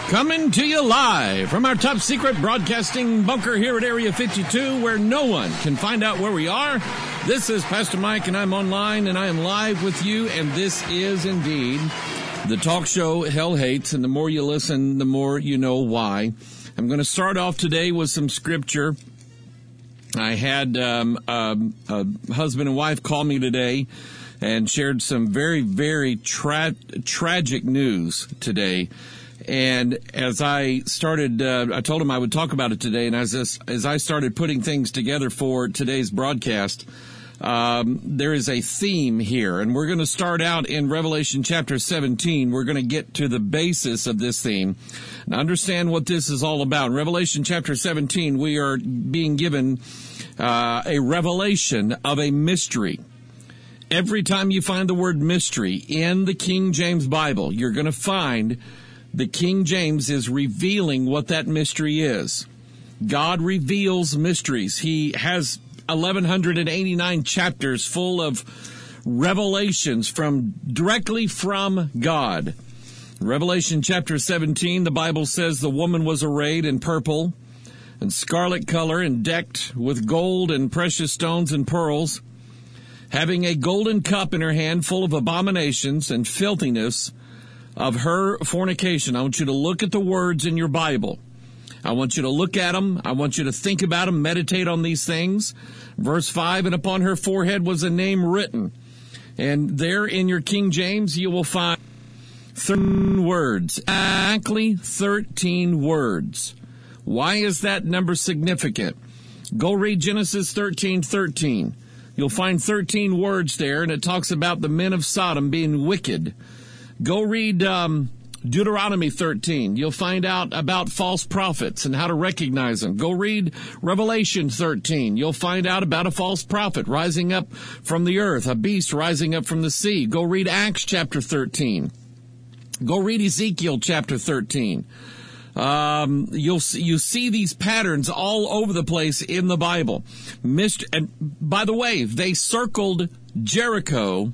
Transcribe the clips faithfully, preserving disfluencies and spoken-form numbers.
Coming to you live from our top secret broadcasting bunker here at Area fifty-two, where no one can find out where we are. This is Pastor Mike, and I'm online, and I am live with you, and this is indeed the talk show Hell Hates, and the more you listen, the more you know why. I'm going to start off today with some scripture. I had um, um, a husband and wife call me today and shared some very, very tra- tragic news today. And as I started, uh, I told him I would talk about it today. And as this, as I started putting things together for today's broadcast, um, there is a theme here. And we're going to start out in Revelation chapter seventeen. We're going to get to the basis of this theme and understand what this is all about. In Revelation chapter seventeen, we are being given uh, a revelation of a mystery. Every time you find the word mystery in the King James Bible, you're going to find the King James is revealing what that mystery is. God reveals mysteries. He has eleven eighty-nine chapters full of revelations from directly from God. Revelation chapter seventeen, the Bible says the woman was arrayed in purple and scarlet color and decked with gold and precious stones and pearls, having a golden cup in her hand full of abominations and filthiness of her fornication. I want you to look at the words in your Bible. I want you to look at them. I want you to think about them, meditate on these things. Verse five, and upon her forehead was a name written. And there in your King James, you will find thirteen words, exactly thirteen words. Why is that number significant? Go read Genesis thirteen thirteen. You'll find thirteen words there, and it talks about the men of Sodom being wicked. Go read um, Deuteronomy thirteen. You'll find out about false prophets and how to recognize them. Go read Revelation thirteen. You'll find out about a false prophet rising up from the earth, a beast rising up from the sea. Go read Acts chapter thirteen. Go read Ezekiel chapter thirteen. Um, you'll see, you see these patterns all over the place in the Bible. Mist- and by the way, they circled Jericho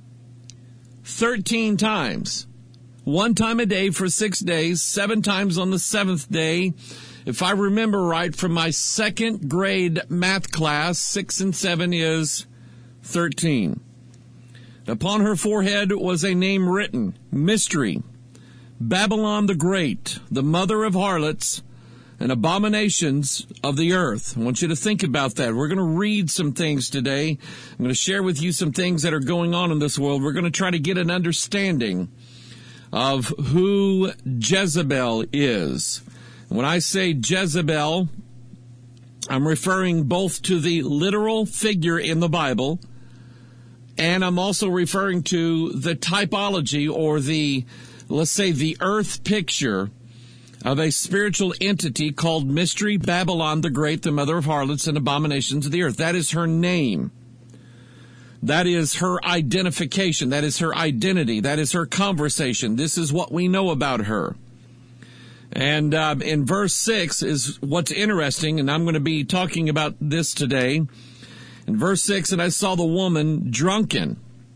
thirteen times. One time a day for six days, seven times on the seventh day. If I remember right from my second grade math class, six and seven is thirteen. Upon her forehead was a name written, Mystery, Babylon the Great, the mother of harlots and abominations of the earth. I want you to think about that. We're going to read some things today. I'm going to share with you some things that are going on in this world. We're going to try to get an understanding of who Jezebel is. When I say Jezebel, I'm referring both to the literal figure in the Bible, and I'm also referring to the typology or the, let's say, the earth picture of a spiritual entity called Mystery Babylon the Great, the mother of harlots and abominations of the earth. That is her name. That is her identification. That is her identity. That is her conversation. This is what we know about her. And um, in verse six is what's interesting, and I'm going to be talking about this today. In verse six, and I saw the woman drunken.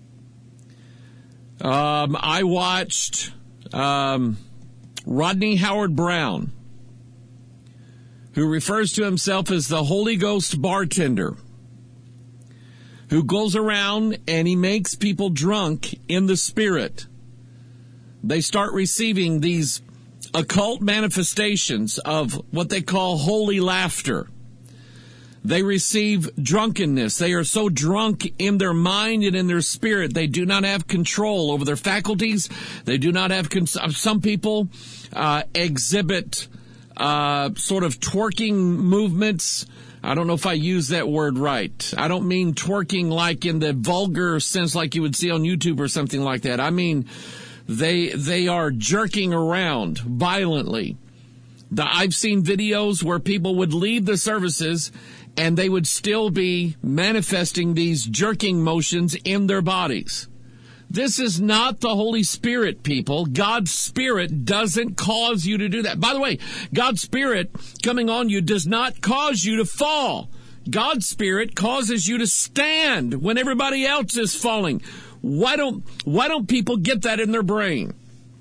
Um, I watched Um, Rodney Howard-Browne, who refers to himself as the Holy Ghost bartender, who goes around and he makes people drunk in the spirit. They start receiving these occult manifestations of what they call holy laughter. They receive drunkenness. They are so drunk in their mind and in their spirit, they do not have control over their faculties. They do not have, cons- some people uh, exhibit uh, sort of twerking movements. I don't know if I use that word right. I don't mean twerking like in the vulgar sense like you would see on YouTube or something like that. I mean, they, they are jerking around violently. The, I've seen videos where people would leave the services and they would still be manifesting these jerking motions in their bodies. This is not the Holy Spirit, people. God's Spirit doesn't cause you to do that. By the way, God's Spirit coming on you does not cause you to fall. God's Spirit causes you to stand when everybody else is falling. Why don't, why don't people get that in their brain?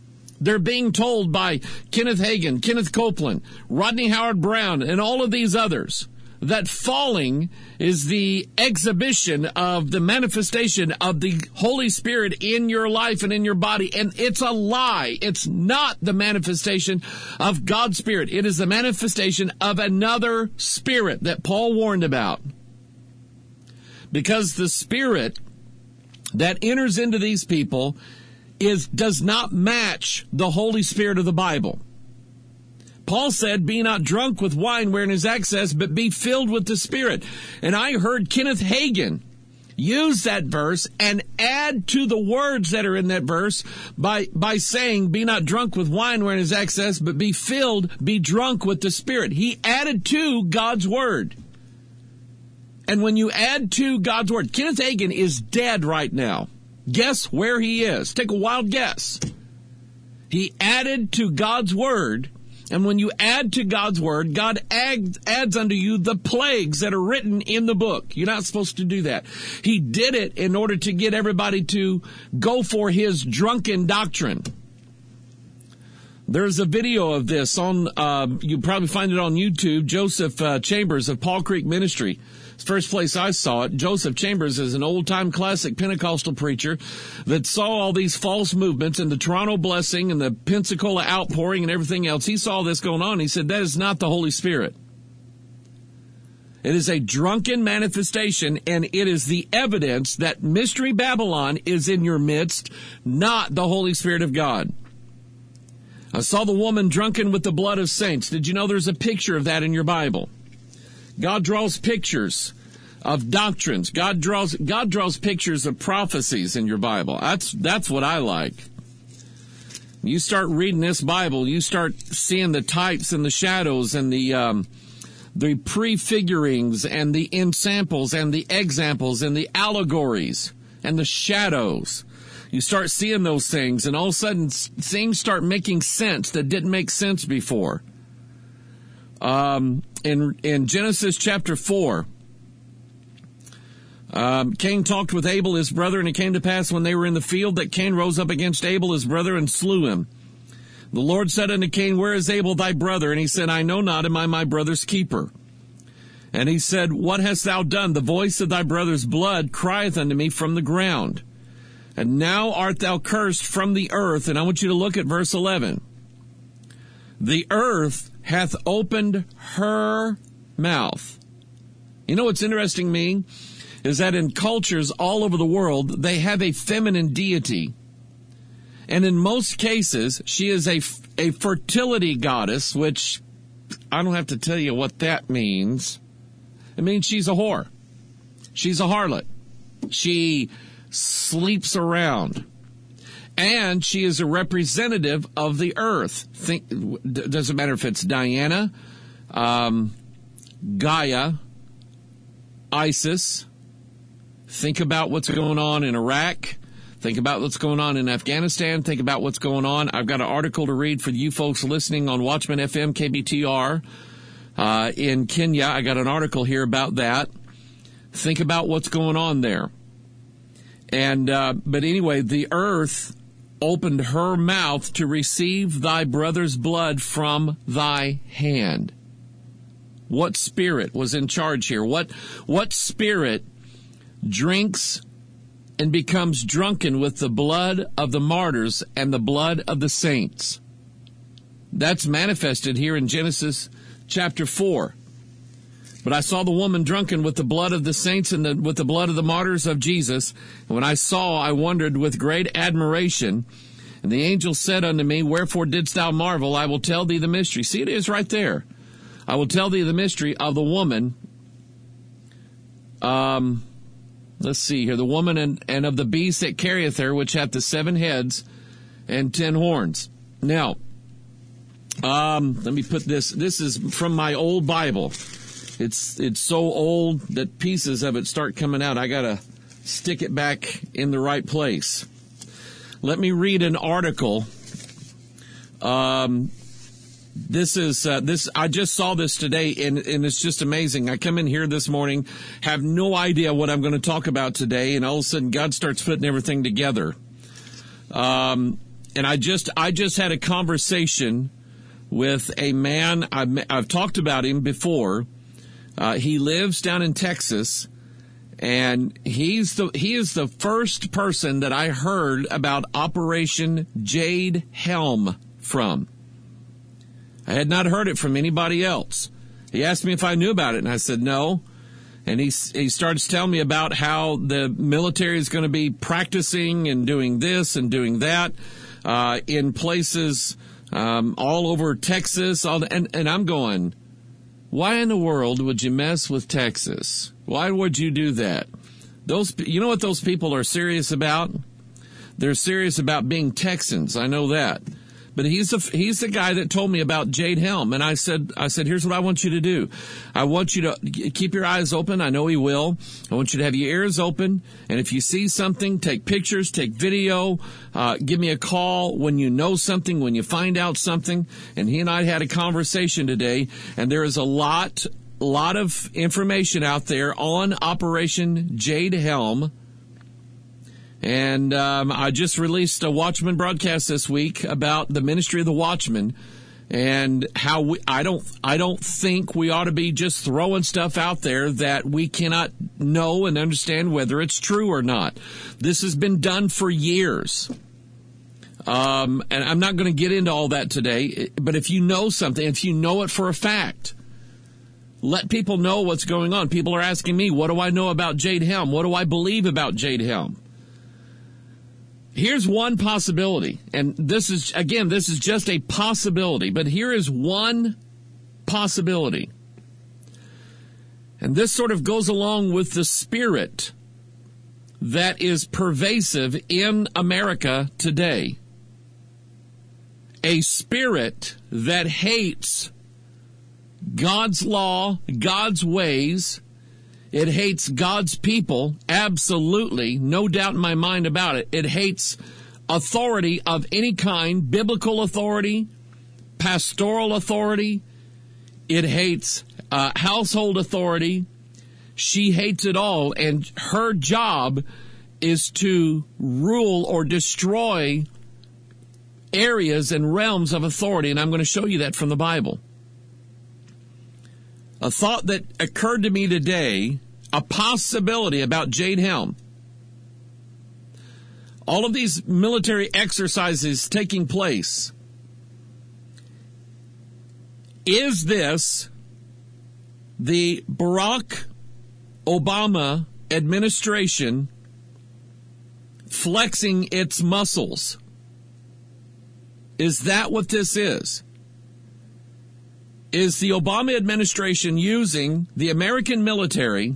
They're being told by Kenneth Hagin, Kenneth Copeland, Rodney Howard-Browne, and all of these others that falling is the exhibition of the manifestation of the Holy Spirit in your life and in your body. And it's a lie. It's not the manifestation of God's Spirit. It is the manifestation of another spirit that Paul warned about. Because the spirit that enters into these people is does not match the Holy Spirit of the Bible. Paul said, be not drunk with wine wherein is excess, but be filled with the Spirit. And I heard Kenneth Hagin use that verse and add to the words that are in that verse by, by saying, be not drunk with wine wherein is excess, but be filled, be drunk with the Spirit. He added to God's Word. And when you add to God's Word, Kenneth Hagin is dead right now. Guess where he is? Take a wild guess. He added to God's Word. And when you add to God's Word, God adds, adds unto you the plagues that are written in the book. You're not supposed to do that. He did it in order to get everybody to go for his drunken doctrine. There's a video of this on, uh, you probably find it on YouTube, Joseph uh, Chambers of Paul Creek Ministry. First place I saw it, Joseph Chambers is an old-time classic Pentecostal preacher that saw all these false movements and the Toronto blessing and the Pensacola outpouring and everything else. He saw this going on. He said, that is not the Holy Spirit. It is a drunken manifestation, and it is the evidence that Mystery Babylon is in your midst, not the Holy Spirit of God. I saw the woman drunken with the blood of saints. Did you know there's a picture of that in your Bible? God draws pictures of doctrines. God draws God draws pictures of prophecies in your Bible. That's that's what I like. You start reading this Bible, you start seeing the types and the shadows and the um, the prefigurings and the ensamples and the examples and the allegories and the shadows. You start seeing those things, and all of a sudden things start making sense that didn't make sense before. Um, in, in Genesis chapter four, um, Cain talked with Abel, his brother, and it came to pass when they were in the field that Cain rose up against Abel, his brother, and slew him. The Lord said unto Cain, where is Abel thy brother? And he said, I know not, am I my brother's keeper? And he said, what hast thou done? The voice of thy brother's blood crieth unto me from the ground. And now art thou cursed from the earth. And I want you to look at verse eleven. The earth hath opened her mouth. You know what's interesting to me is that in cultures all over the world, they have a feminine deity. And in most cases, she is a, a fertility goddess, which I don't have to tell you what that means. It means she's a whore. She's a harlot. She sleeps around. And she is a representative of the earth. Think, doesn't matter if it's Diana, um, Gaia, Isis. Think about what's going on in Iraq. Think about what's going on in Afghanistan. Think about what's going on. I've got an article to read for you folks listening on Watchman F M, K B T R, uh, in Kenya. I got an article here about that. Think about what's going on there. And, uh, but anyway, the earth opened her mouth to receive thy brother's blood from thy hand. What spirit was in charge here? What, what spirit drinks and becomes drunken with the blood of the martyrs and the blood of the saints? That's manifested here in Genesis chapter four. But I saw the woman drunken with the blood of the saints and the, with the blood of the martyrs of Jesus. And when I saw, I wondered with great admiration. And the angel said unto me, wherefore didst thou marvel? I will tell thee the mystery. See, it is right there. I will tell thee the mystery of the woman. Um, let's see here. The woman and, and of the beast that carrieth her, which hath the seven heads and ten horns. Now, um, let me put this. This is from my old Bible. It's it's so old that pieces of it start coming out. I got to stick it back in the right place. Let me read an article. Um, this is uh, this. I just saw this today, and, and it's just amazing. I come in here this morning, have no idea what I'm going to talk about today, and all of a sudden God starts putting everything together. Um, and I just I just had a conversation with a man. I've, I've talked about him before. Uh, he lives down in Texas, and he's the he is the first person that I heard about Operation Jade Helm from. I had not heard it from anybody else. He asked me if I knew about it, and I said no. And he he starts telling me about how the military is going to be practicing and doing this and doing that uh, in places um, all over Texas. All the, and, and I'm going, why in the world would you mess with Texas? Why would you do that? Those, you know what those people are serious about? They're serious about being Texans. I know that. But he's a, he's the guy that told me about Jade Helm. And I said, I said, here's what I want you to do. I want you to keep your eyes open. I know he will. I want you to have your ears open. And if you see something, take pictures, take video, uh, give me a call when you know something, when you find out something. And he and I had a conversation today, and there is a lot, lot of information out there on Operation Jade Helm. And um, I just released a Watchman broadcast this week about the ministry of the Watchman and how we, I don't I don't think we ought to be just throwing stuff out there that we cannot know and understand whether it's true or not. This has been done for years. Um, and I'm not going to get into all that today, but if you know something, if you know it for a fact, let people know what's going on. People are asking me, what do I know about Jade Helm? What do I believe about Jade Helm? Here's one possibility, and this is, again, this is just a possibility, but here is one possibility. And this sort of goes along with the spirit that is pervasive in America today. A spirit that hates God's law, God's ways. It hates God's people, absolutely, no doubt in my mind about it. It hates authority of any kind, biblical authority, pastoral authority. It hates uh, household authority. She hates it all, and her job is to rule or destroy areas and realms of authority, and I'm going to show you that from the Bible. A thought that occurred to me today, a possibility about Jade Helm. All of these military exercises taking place. Is this the Barack Obama administration flexing its muscles? Is that what this is? Is the Obama administration using the American military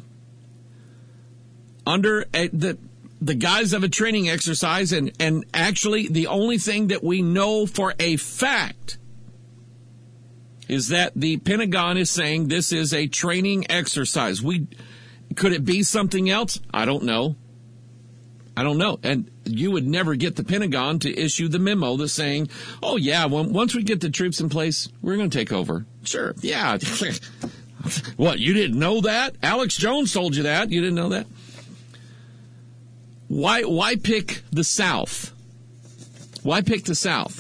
under a, the the guise of a training exercise, and, and actually the only thing that we know for a fact is that the Pentagon is saying this is a training exercise. We could it be something else? I don't know. I don't know. And you would never get the Pentagon to issue the memo that's saying, oh, yeah, when, once we get the troops in place, we're going to take over. Sure. Yeah. What, you didn't know that? Alex Jones told you that. You didn't know that? Why, why pick the South? Why pick the South?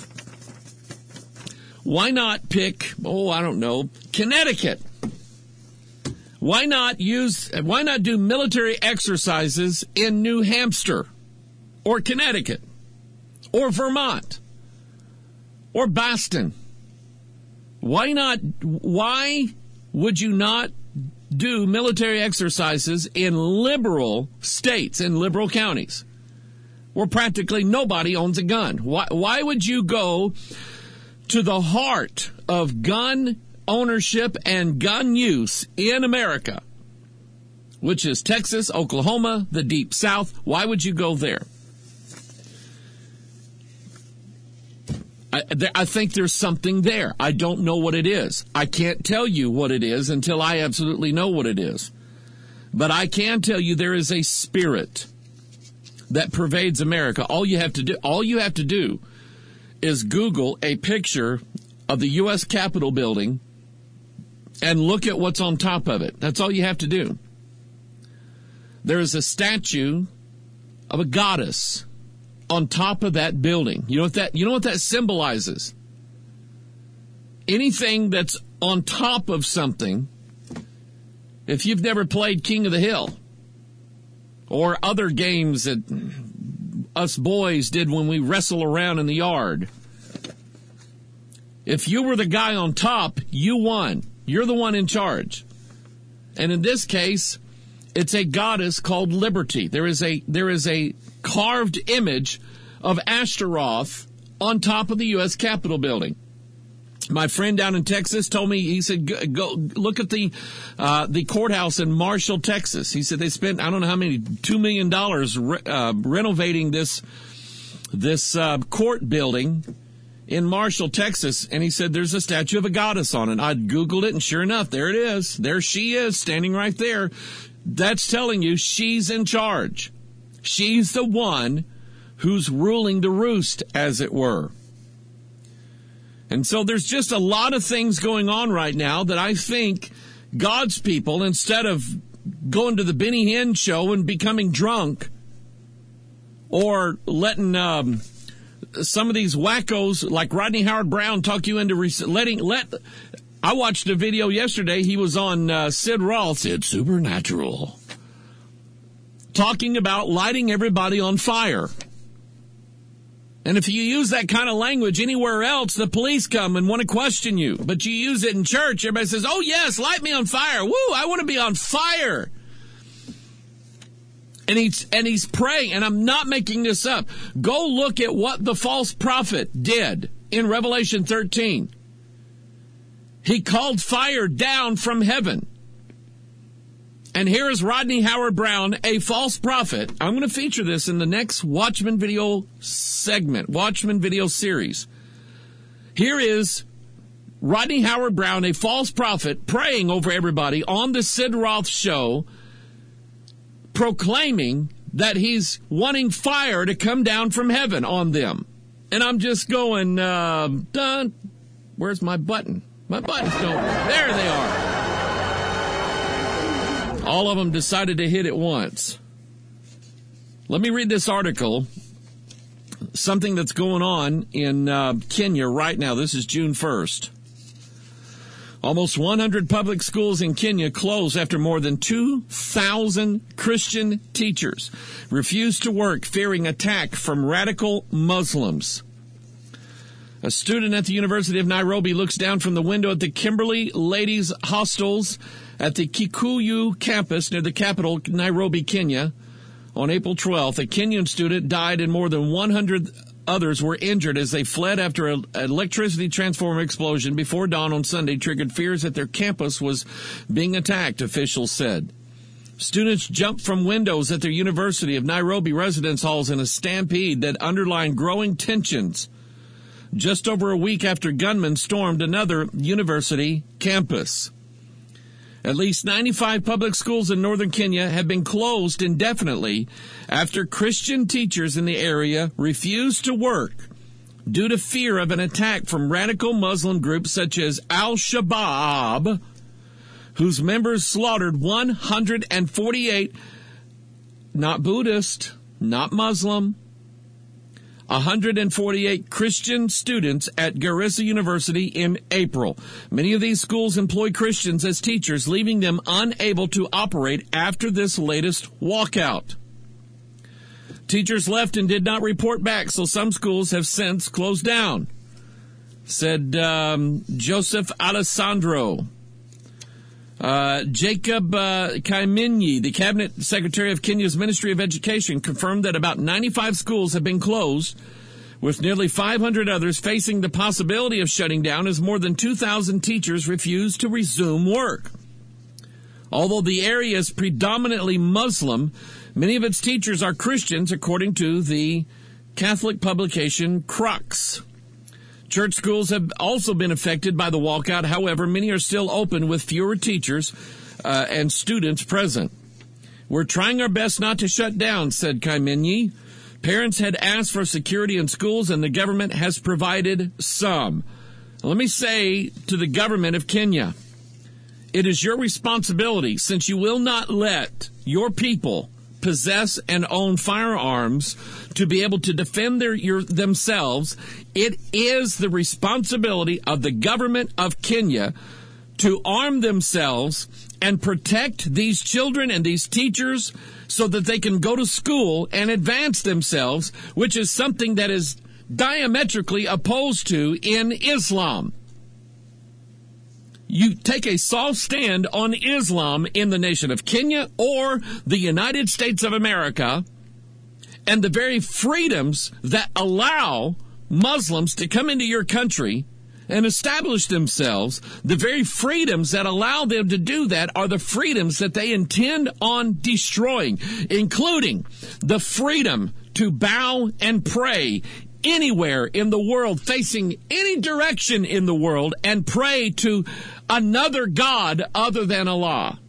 Why not pick, oh, I don't know, Connecticut? Why not use, why not do military exercises in New Hampshire or Connecticut or Vermont or Boston? Why not, why would you not do military exercises in liberal states, in liberal counties where practically nobody owns a gun? Why, why would you go to the heart of gun ownership and gun use in America, which is Texas, Oklahoma, the Deep South? Why would you go there? I, I think there's something there. I don't know what it is. I can't tell you what it is until I absolutely know what it is. But I can tell you there is a spirit that pervades America. All you have to do, all you have to do is Google a picture of the U S Capitol building and look at what's on top of it. That's all you have to do. There is a statue of a goddess on top of that building. You know what that, you know what that symbolizes? Anything that's on top of something, if you've never played King of the Hill or other games that us boys did when we wrestle around in the yard, if you were the guy on top, you won. You're the one in charge. And in this case, it's a goddess called Liberty. There is a there is a carved image of Ashtaroth on top of the U S Capitol building. My friend down in Texas told me, he said, go, go look at the uh, the courthouse in Marshall, Texas. He said they spent, I don't know how many, two million dollars re- uh, renovating this, this uh, court building in Marshall, Texas. And he said there's a statue of a goddess on it. I Googled it, and sure enough, there it is. There she is, standing right there. That's telling you she's in charge. She's the one who's ruling the roost, as it were. And so there's just a lot of things going on right now that I think God's people, instead of going to the Benny Hinn show and becoming drunk, or letting um, some of these wackos like Rodney Howard-Browne talk you into re- letting let. I watched a video yesterday. He was on uh, Sid Roth, It's Supernatural, talking about lighting everybody on fire. And if you use that kind of language anywhere else, the police come and want to question you. But you use it in church, everybody says, oh, yes, light me on fire. Woo, I want to be on fire. And he's, and he's praying, and I'm not making this up. Go look at what the false prophet did in Revelation thirteen. He called fire down from heaven. And here is Rodney Howard-Browne, a false prophet. I'm going to feature this in the next Watchman video segment, Watchman video series. Here is Rodney Howard-Browne, a false prophet, praying over everybody on the Sid Roth show, proclaiming that he's wanting fire to come down from heaven on them. And I'm just going, uh, done. Where's my button? My button's going. There they are. All of them decided to hit it once. Let me read this article. Something that's going on in uh, Kenya right now. This is June first. Almost one hundred public schools in Kenya closed after more than two thousand Christian teachers refused to work, fearing attack from radical Muslims. A student at the University of Nairobi looks down from the window at the Kimberley Ladies Hostels at the Kikuyu campus near the capital, Nairobi, Kenya. On April twelfth, a Kenyan student died and more than one hundred others were injured as they fled after an electricity transformer explosion before dawn on Sunday triggered fears that their campus was being attacked, officials said. Students jumped from windows at their University of Nairobi residence halls in a stampede that underlined growing tensions just over a week after gunmen stormed another university campus. At least ninety-five public schools in northern Kenya have been closed indefinitely after Christian teachers in the area refused to work due to fear of an attack from radical Muslim groups such as Al-Shabaab, whose members slaughtered one hundred forty-eight, not Buddhist, not Muslim, one hundred forty-eight Christian students at Garissa University in April. Many of these schools employ Christians as teachers, leaving them unable to operate after this latest walkout. Teachers left and did not report back, so some schools have since closed down, said um, Joseph Alessandro. Uh, Jacob uh, Kaimenyi, the Cabinet Secretary of Kenya's Ministry of Education, confirmed that about ninety-five schools have been closed, with nearly five hundred others facing the possibility of shutting down as more than two thousand teachers refuse to resume work. Although the area is predominantly Muslim, many of its teachers are Christians, according to the Catholic publication Crux. Church schools have also been affected by the walkout. However, many are still open with fewer teachers uh, and students present. We're trying our best not to shut down, said Kaimenyi. Parents had asked for security in schools, and the government has provided some. Let me say to the government of Kenya, it is your responsibility, since you will not let your people possess and own firearms to be able to defend their your, themselves. It is the responsibility of the government of Kenya to arm themselves and protect these children and these teachers so that they can go to school and advance themselves, which is something that is diametrically opposed to in Islam. You take a soft stand on Islam in the nation of Kenya or the United States of America, and the very freedoms that allow Muslims to come into your country and establish themselves, the very freedoms that allow them to do that are the freedoms that they intend on destroying, including the freedom to bow and pray anywhere in the world, facing any direction in the world, and pray to another God other than Allah.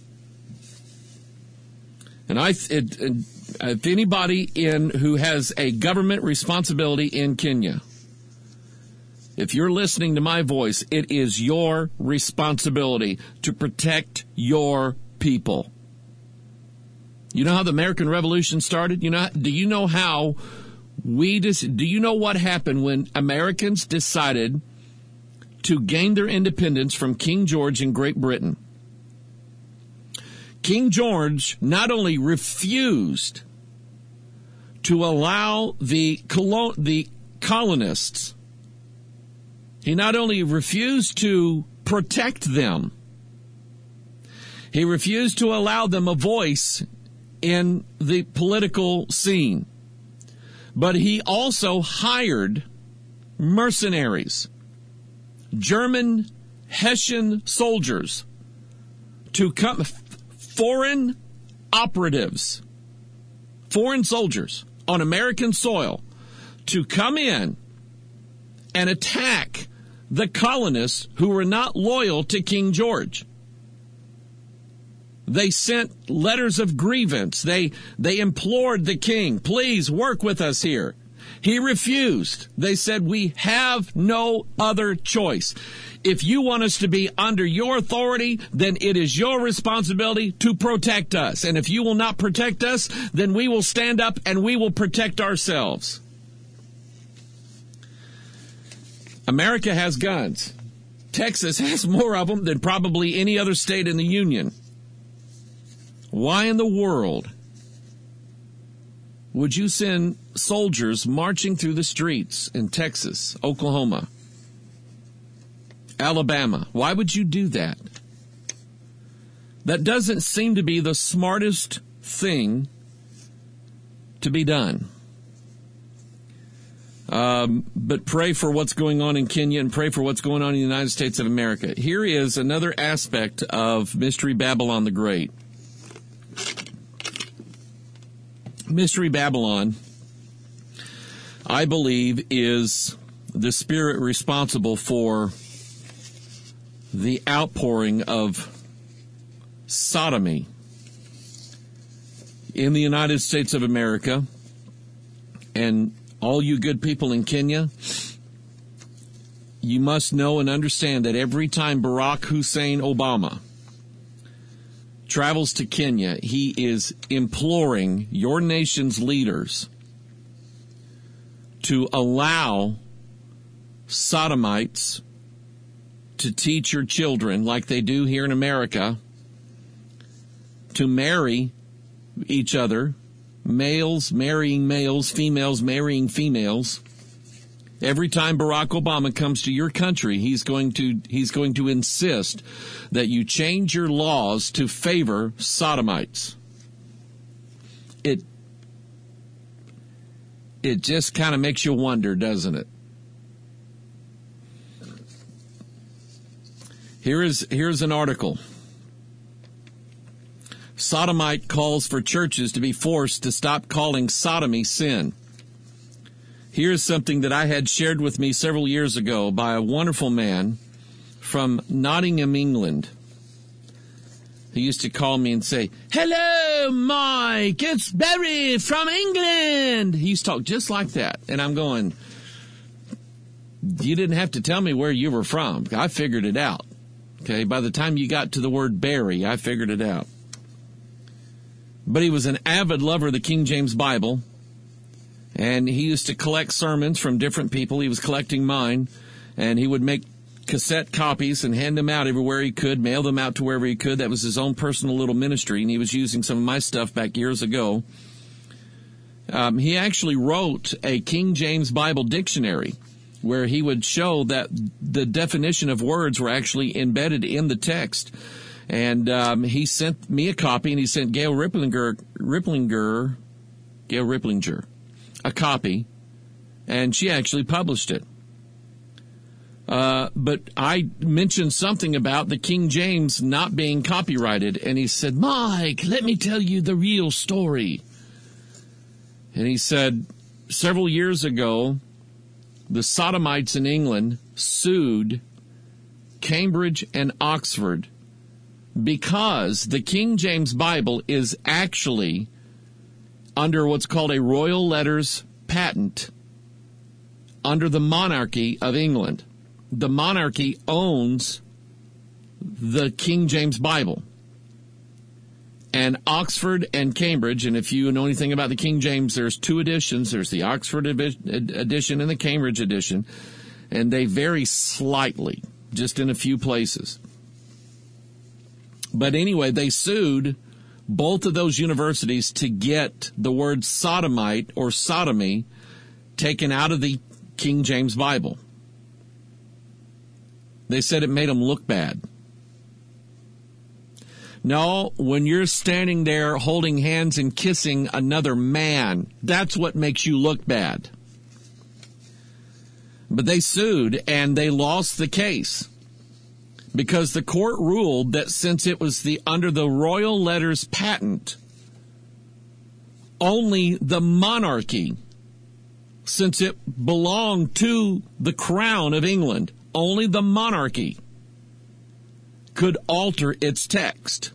And I, it, it, if anybody in who has a government responsibility in Kenya, if you're listening to my voice, it is your responsibility to protect your people. You know how the American Revolution started? You know, do you know how we just, do you know what happened when Americans decided to gain their independence from King George in Great Britain? King George not only refused to allow the colon- the colonists, he not only refused to protect them, he refused to allow them a voice in the political scene, but he also hired mercenaries, German Hessian soldiers, to come, foreign operatives, foreign soldiers on American soil, to come in and attack the colonists who were not loyal to King George. They sent letters of grievance. They, they implored the king, please work with us here. He refused. They said, we have no other choice. If you want us to be under your authority, then it is your responsibility to protect us. And if you will not protect us, then we will stand up and we will protect ourselves. America has guns. Texas has more of them than probably any other state in the Union. Why in the world would you send soldiers marching through the streets in Texas, Oklahoma, Alabama? Why would you do that? That doesn't seem to be the smartest thing to be done. Um, but pray for what's going on in Kenya and pray for what's going on in the United States of America. Here is another aspect of Mystery Babylon the Great. Mystery Babylon, I believe, is the spirit responsible for the outpouring of sodomy in the United States of America. And all you good people in Kenya, you must know and understand that every time Barack Hussein Obama travels to Kenya, he is imploring your nation's leaders to allow sodomites to teach your children, like they do here in America, to marry each other, males marrying males, females marrying females. Every time Barack Obama comes to your country, he's going to he's going to insist that you change your laws to favor sodomites. It it just kind of makes you wonder, doesn't it? Here is here's an article. Sodomite calls for churches to be forced to stop calling sodomy sin. Here's something that I had shared with me several years ago by a wonderful man from Nottingham, England. He used to call me and say, "Hello, Mike, it's Barry from England." He used to talk just like that. And I'm going, you didn't have to tell me where you were from. I figured it out. Okay, by the time you got to the word Barry, I figured it out. but he was an avid lover of the King James Bible, and he used to collect sermons from different people. He was collecting mine, and he would make cassette copies and hand them out everywhere he could, mail them out to wherever he could. That was his own personal little ministry, and he was using some of my stuff back years ago. Um, he actually wrote a King James Bible dictionary where he would show that the definition of words were actually embedded in the text. And um, he sent me a copy, and he sent Gail Ripplinger, Ripplinger, Gail Ripplinger, a copy, and she actually published it. Uh, but I mentioned something about the King James not being copyrighted, and he said, "Mike, let me tell you the real story." And he said, several years ago, the Sodomites in England sued Cambridge and Oxford because the King James Bible is actually under what's called a royal letters patent under the monarchy of England. The monarchy owns the King James Bible. And Oxford and Cambridge, and if you know anything about the King James, there's two editions. There's the Oxford edition and the Cambridge edition, and they vary slightly, just in a few places. But anyway, they sued both of those universities to get the word sodomite or sodomy taken out of the King James Bible. They said it made them look bad. No, when you're standing there holding hands and kissing another man, that's what makes you look bad. But they sued, and they lost the case because the court ruled that since it was the under the royal letters patent, only the monarchy, since it belonged to the crown of England, only the monarchy could alter its text.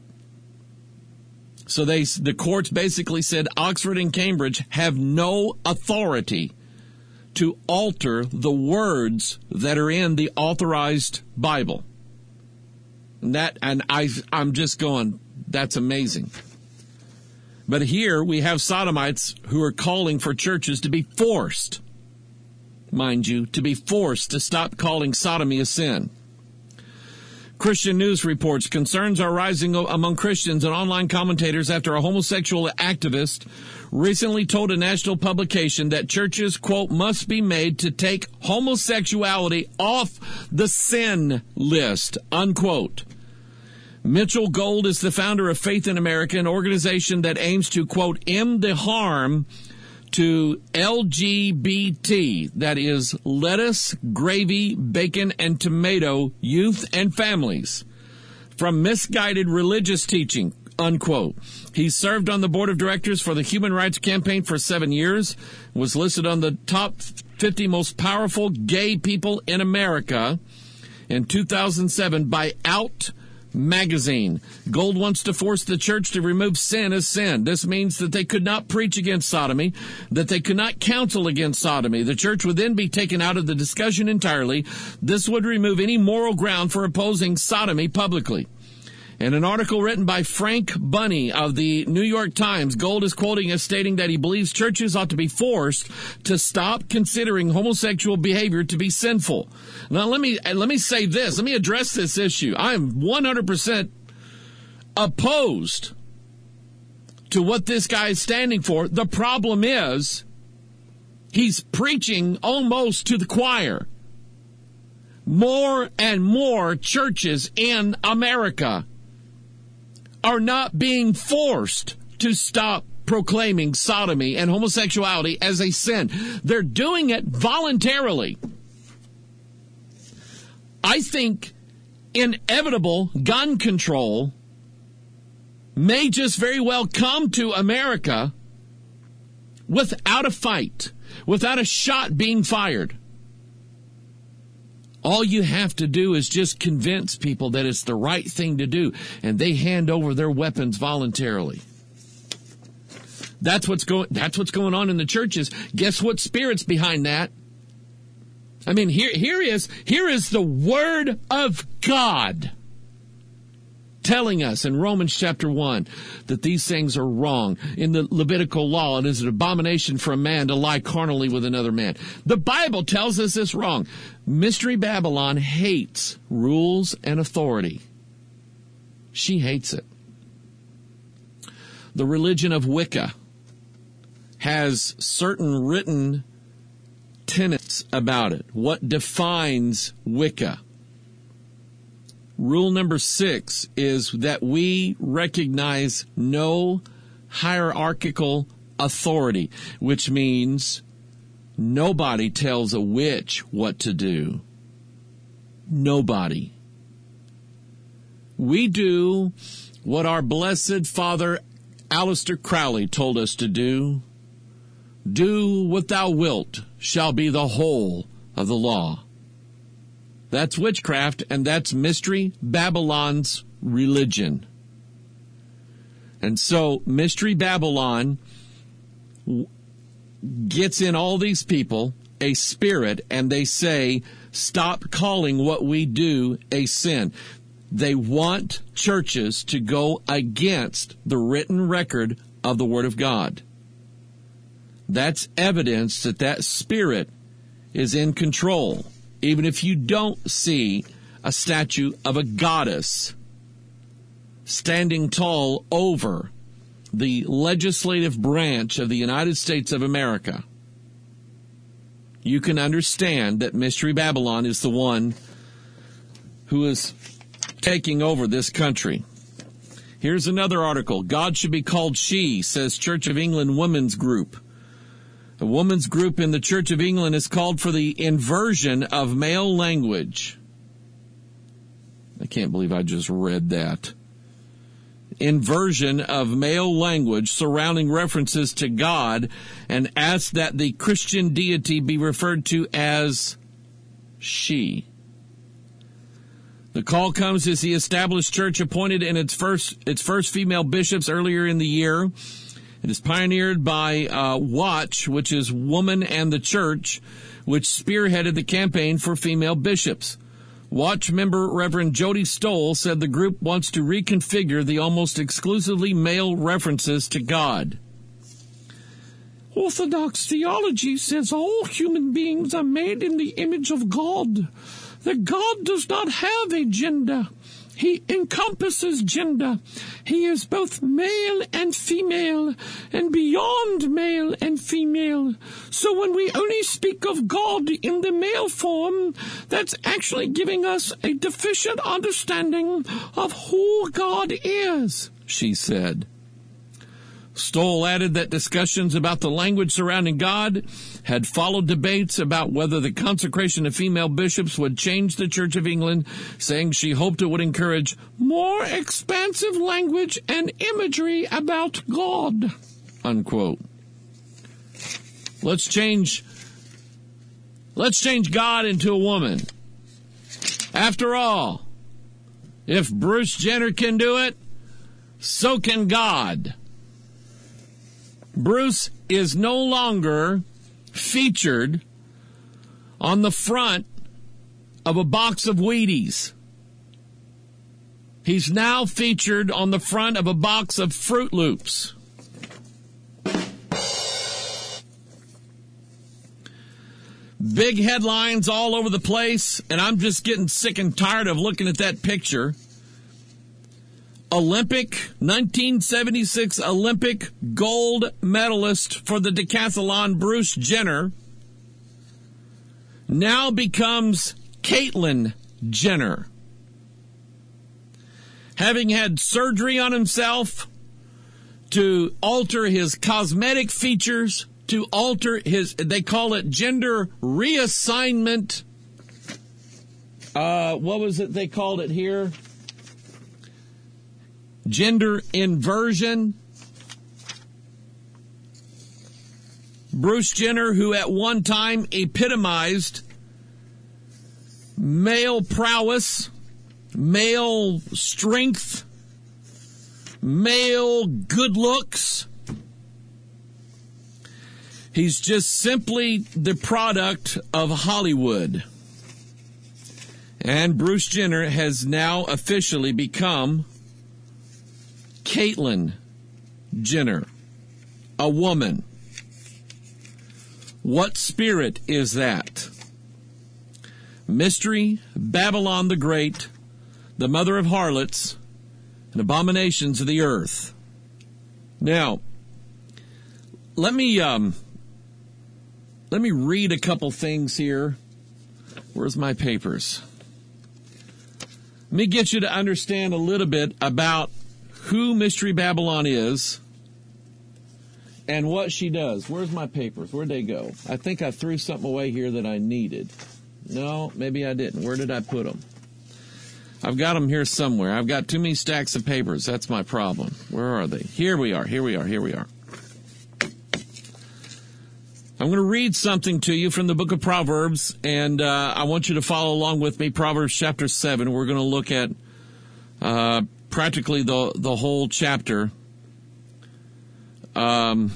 So they, the courts basically said Oxford and Cambridge have no authority to alter the words that are in the authorized Bible. And that, and I, I'm just going, that's amazing. But here we have sodomites who are calling for churches to be forced, mind you, to be forced to stop calling sodomy a sin. Christian News reports concerns are rising among Christians and online commentators after a homosexual activist recently told a national publication that churches, quote, must be made to take homosexuality off the sin list, unquote. Mitchell Gold is the founder of Faith in America, an organization that aims to, quote, end the harm to L G B T, that is lettuce, gravy, bacon, and tomato youth and families from misguided religious teaching, unquote. He served on the board of directors for the Human Rights Campaign for seven years, was listed on the top fifty most powerful gay people in America in two thousand seven by Out Magazine. Gold wants to force the church to remove sin as sin. This means that they could not preach against sodomy, that they could not counsel against sodomy. The church would then be taken out of the discussion entirely. This would remove any moral ground for opposing sodomy publicly. In an article written by Frank Bunny of the New York Times, Gold is quoting as stating that he believes churches ought to be forced to stop considering homosexual behavior to be sinful. Now, let me let me say this. Let me address this issue. I am one hundred percent opposed to what this guy is standing for. The problem is he's preaching almost to the choir. More and more churches in America are not being forced to stop proclaiming sodomy and homosexuality as a sin. They're doing it voluntarily. I think inevitable gun control may just very well come to America without a fight, without a shot being fired. All you have to do is just convince people that it's the right thing to do, and they hand over their weapons voluntarily. That's what's going, that's what's going on in the churches. Guess what spirit's behind that? I mean, here, here is, here is the Word of God telling us in Romans chapter one that these things are wrong. In the Levitical law, it is an abomination for a man to lie carnally with another man. The Bible tells us it's wrong. Mystery Babylon hates rules and authority. She hates it. The religion of Wicca has certain written tenets about it. What defines Wicca? Rule number six is that we recognize no hierarchical authority, which means nobody tells a witch what to do. Nobody. We do what our blessed Father Aleister Crowley told us to do. Do what thou wilt shall be the whole of the law. That's witchcraft, and that's Mystery Babylon's religion. And so Mystery Babylon gets in all these people a spirit, and they say, stop calling what we do a sin. They want churches to go against the written record of the Word of God. That's evidence that that spirit is in control. Even if you don't see a statue of a goddess standing tall over the legislative branch of the United States of America, you can understand that Mystery Babylon is the one who is taking over this country. Here's another article. God should be called she, says Church of England Women's Group. A woman's group in the Church of England has called for the inversion of male language. I can't believe I just read that. Inversion of male language surrounding references to God, and asked that the Christian deity be referred to as she. The call comes as the established church appointed in its first its first female bishops earlier in the year. It is pioneered by uh, Watch, which is Woman and the Church, which spearheaded the campaign for female bishops. Watch member Reverend Jody Stoll said the group wants to reconfigure the almost exclusively male references to God. Orthodox theology says all human beings are made in the image of God. That God does not have a gender. He encompasses gender. He is both male and female, and beyond male and female. So when we only speak of God in the male form, that's actually giving us a deficient understanding of who God is, she said. Stoll added that discussions about the language surrounding God had followed debates about whether the consecration of female bishops would change the Church of England, saying she hoped it would encourage more expansive language and imagery about God, unquote. Let's change, let's change God into a woman. After all, if Bruce Jenner can do it, so can God. Bruce is no longer featured on the front of a box of Wheaties. He's now featured on the front of a box of Fruit Loops. Big headlines all over the place, and I'm just getting sick and tired of looking at that picture. Olympic, nineteen seventy-six Olympic gold medalist for the decathlon, Bruce Jenner, now becomes Caitlyn Jenner. Having had surgery on himself to alter his cosmetic features, to alter his, they call it gender reassignment. Uh, what was it they called it here? Gender inversion. Bruce Jenner, who at one time epitomized male prowess, male strength, male good looks. He's just simply the product of Hollywood. And Bruce Jenner has now officially become Caitlyn Jenner, a woman. What spirit is that? Mystery Babylon the Great, the mother of harlots and abominations of the earth. Now, let me um, let me read a couple things here. Where's my papers? Let me get you to understand a little bit about who Mystery Babylon is and what she does. Where's my papers? Where'd they go? I think I threw something away here that I needed. No, maybe I didn't. Where did I put them? I've got them here somewhere. I've got too many stacks of papers. That's my problem. Where are they? Here we are. Here we are. Here we are. I'm going to read something to you from the book of Proverbs, and uh, I want you to follow along with me. Proverbs chapter seven. We're going to look at uh, practically the the whole chapter. Um,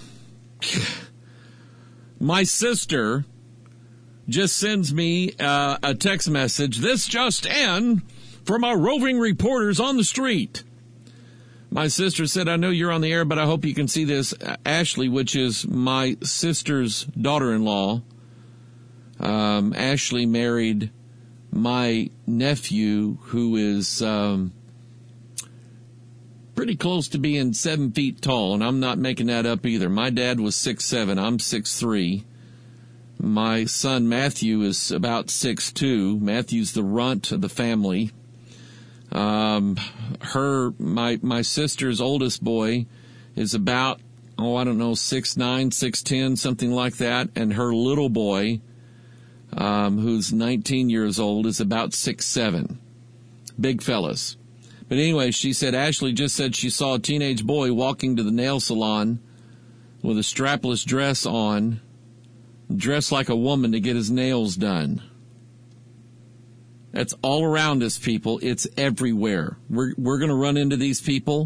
my sister just sends me uh, a text message. This just in from our roving reporters on the street. My sister said, I know you're on the air, but I hope you can see this. Ashley, which is my sister's daughter-in-law, um, Ashley married my nephew, who is um, pretty close to being seven feet tall, and I'm not making that up either. My dad was six seven. I'm six three. My son Matthew is about six two. Matthew's the runt of the family. Um, her, my, my sister's oldest boy is about, oh, I don't know, six nine, six ten, something like that. And her little boy, um, who's nineteen years old, is about six seven. Big fellas. But anyway, she said, Ashley just said she saw a teenage boy walking to the nail salon with a strapless dress on, dressed like a woman to get his nails done. That's all around us, people. It's everywhere. We're we're going to run into these people.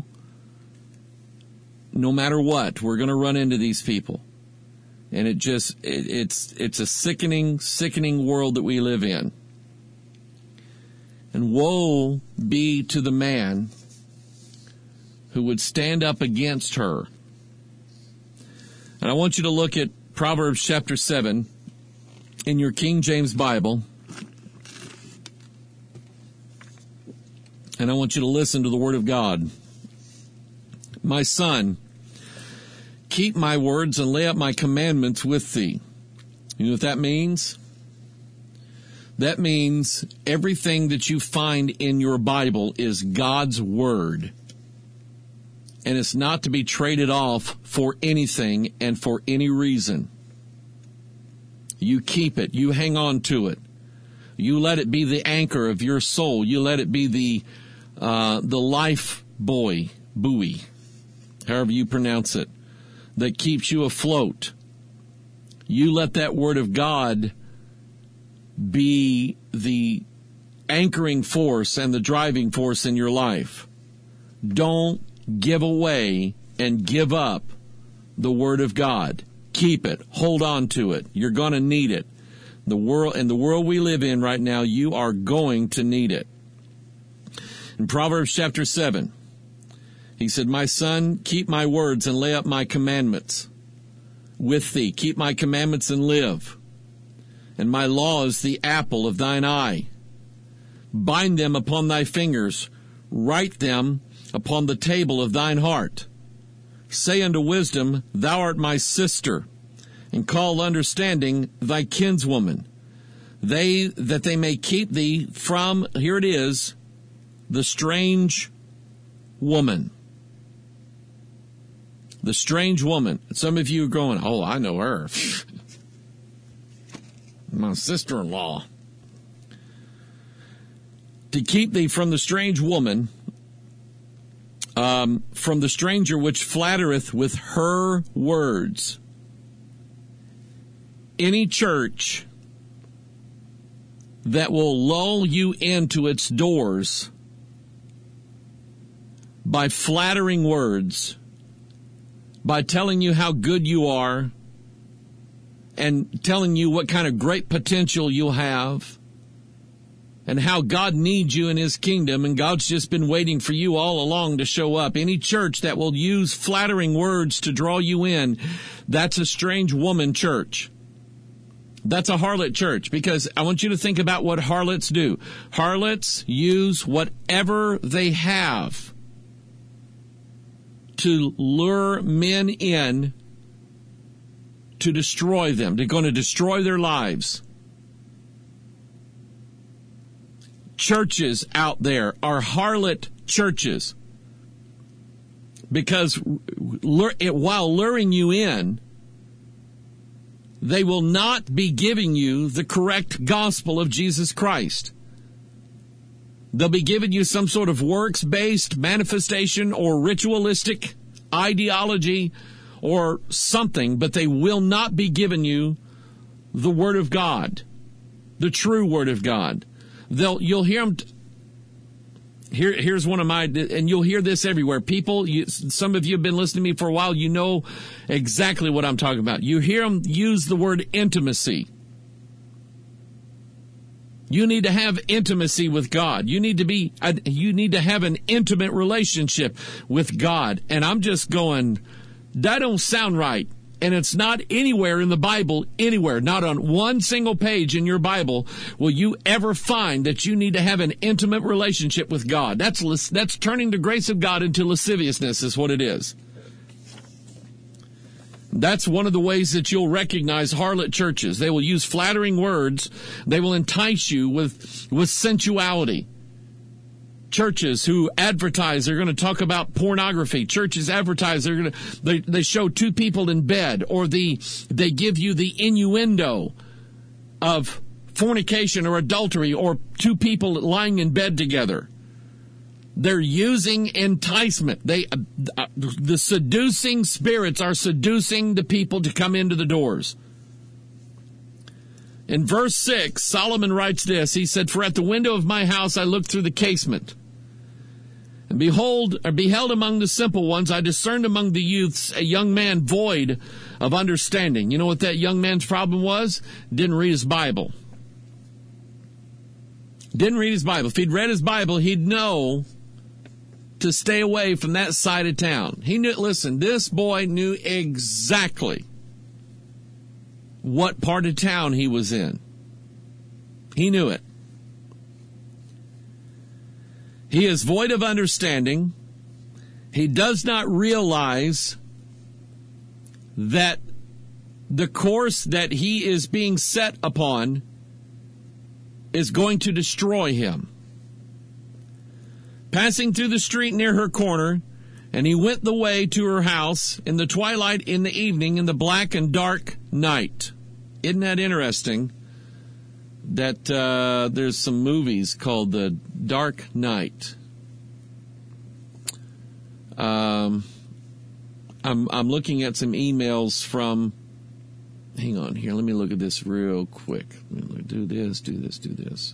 No matter what, we're going to run into these people. And it just, it, it's it's a sickening, sickening world that we live in. And woe be to the man who would stand up against her. And I want you to look at Proverbs chapter seven in your King James Bible. And I want you to listen to the word of God. My son, keep my words and lay up my commandments with thee. You know what that means? That means everything that you find in your Bible is God's word. And it's not to be traded off for anything and for any reason. You keep it. You hang on to it. You let it be the anchor of your soul. You let it be the Uh, the life buoy, buoy, however you pronounce it, that keeps you afloat. You let that word of God be the anchoring force and the driving force in your life. Don't give away and give up the word of God. Keep it. Hold on to it. You're going to need it. The world, in the world we live in right now, you are going to need it. In Proverbs chapter seven, he said, my son, keep my words and lay up my commandments with thee. Keep my commandments and live. And my law is the apple of thine eye. Bind them upon thy fingers. Write them upon the table of thine heart. Say unto wisdom, thou art my sister, and call understanding thy kinswoman. They, that they may keep thee from, here it is, the strange woman. The strange woman. Some of you are going, oh, I know her. My sister-in-law. To keep thee from the strange woman, um, from the stranger which flattereth with her words. Any church that will lull you into its doors by flattering words, by telling you how good you are, and telling you what kind of great potential you'll have, and how God needs you in his kingdom, and God's just been waiting for you all along to show up. Any church that will use flattering words to draw you in, that's a strange woman church. That's a harlot church, because I want you to think about what harlots do. Harlots use whatever they have to lure men in to destroy them. They're going to destroy their lives. Churches out there are harlot churches because while luring you in, they will not be giving you the correct gospel of Jesus Christ. They'll be giving you some sort of works-based manifestation or ritualistic ideology or something, but they will not be giving you the Word of God, the true Word of God. They'll, you'll hear them. T- Here, here's one of my, and you'll hear this everywhere. People, you, some of you have been listening to me for a while. You know exactly what I'm talking about. You hear them use the word intimacy. You need to have intimacy with God. You need to be, you need to have an intimate relationship with God. And I'm just going, that don't sound right. And it's not anywhere in the Bible, anywhere, not on one single page in your Bible will you ever find that you need to have an intimate relationship with God. That's that's turning the grace of God into lasciviousness is what it is. That's one of the ways that you'll recognize harlot churches. They will use flattering words. They will entice you with, with sensuality. Churches who advertise, they're going to talk about pornography. Churches advertise, they're going to, they, they show two people in bed, or the, they give you the innuendo of fornication or adultery, or two people lying in bed together. They're using enticement. They, uh, the seducing spirits are seducing the people to come into the doors. In verse six, Solomon writes this. He said, "For at the window of my house I looked through the casement, and behold, or beheld among the simple ones, I discerned among the youths a young man void of understanding." You know what that young man's problem was? Didn't read his Bible. Didn't read his Bible. If he'd read his Bible, he'd know to stay away from that side of town. He knew, listen, this boy knew exactly what part of town he was in. He knew it. He is void of understanding. He does not realize that the course that he is being set upon is going to destroy him. Passing through the street near her corner, and he went the way to her house in the twilight, in the evening, in the black and dark night. Isn't that interesting that uh, there's some movies called The Dark Knight? Um, I'm I'm looking at some emails from. Hang on here. Let me look at this real quick. Let me do this. Do this. Do this.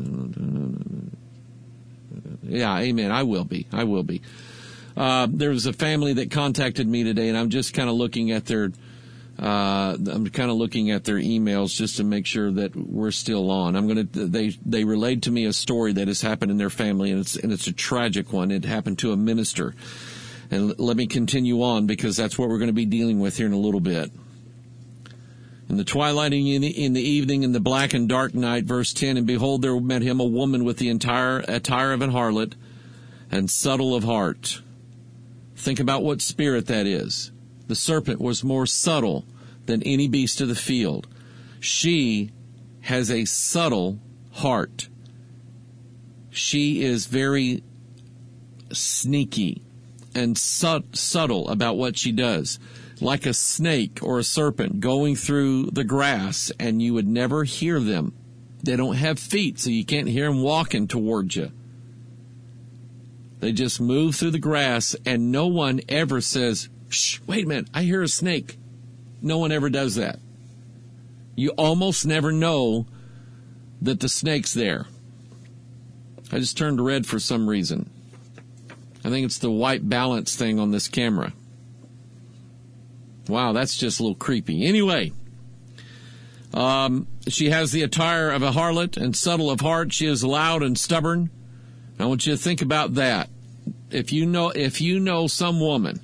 Yeah, amen. I will be. I will be. Uh, there was a family that contacted me today, and I'm just kind of looking at their. Uh, I'm kind of looking at their emails just to make sure that we're still on. I'm going to, they, they relayed to me a story that has happened in their family, and it's, and it's a tragic one. It happened to a minister. And l- let me continue on, because that's what we're going to be dealing with here in a little bit. In the twilight in the, in the evening, in the black and dark night, verse ten, "And behold, there met him a woman with the entire attire of an harlot and subtle of heart." Think about what spirit that is. The serpent was more subtle than any beast of the field. She has a subtle heart. She is very sneaky and su- subtle about what she does. Like a snake or a serpent going through the grass, and you would never hear them. They don't have feet, so you can't hear them walking towards you. They just move through the grass, and no one ever says, "Shh, wait a minute, I hear a snake." No one ever does that. You almost never know that the snake's there. I just turned red for some reason. I think it's the white balance thing on this camera. Wow, that's just a little creepy. Anyway, um, she has the attire of a harlot and subtle of heart. She is loud and stubborn. I want you to think about that. If you know, if you know some woman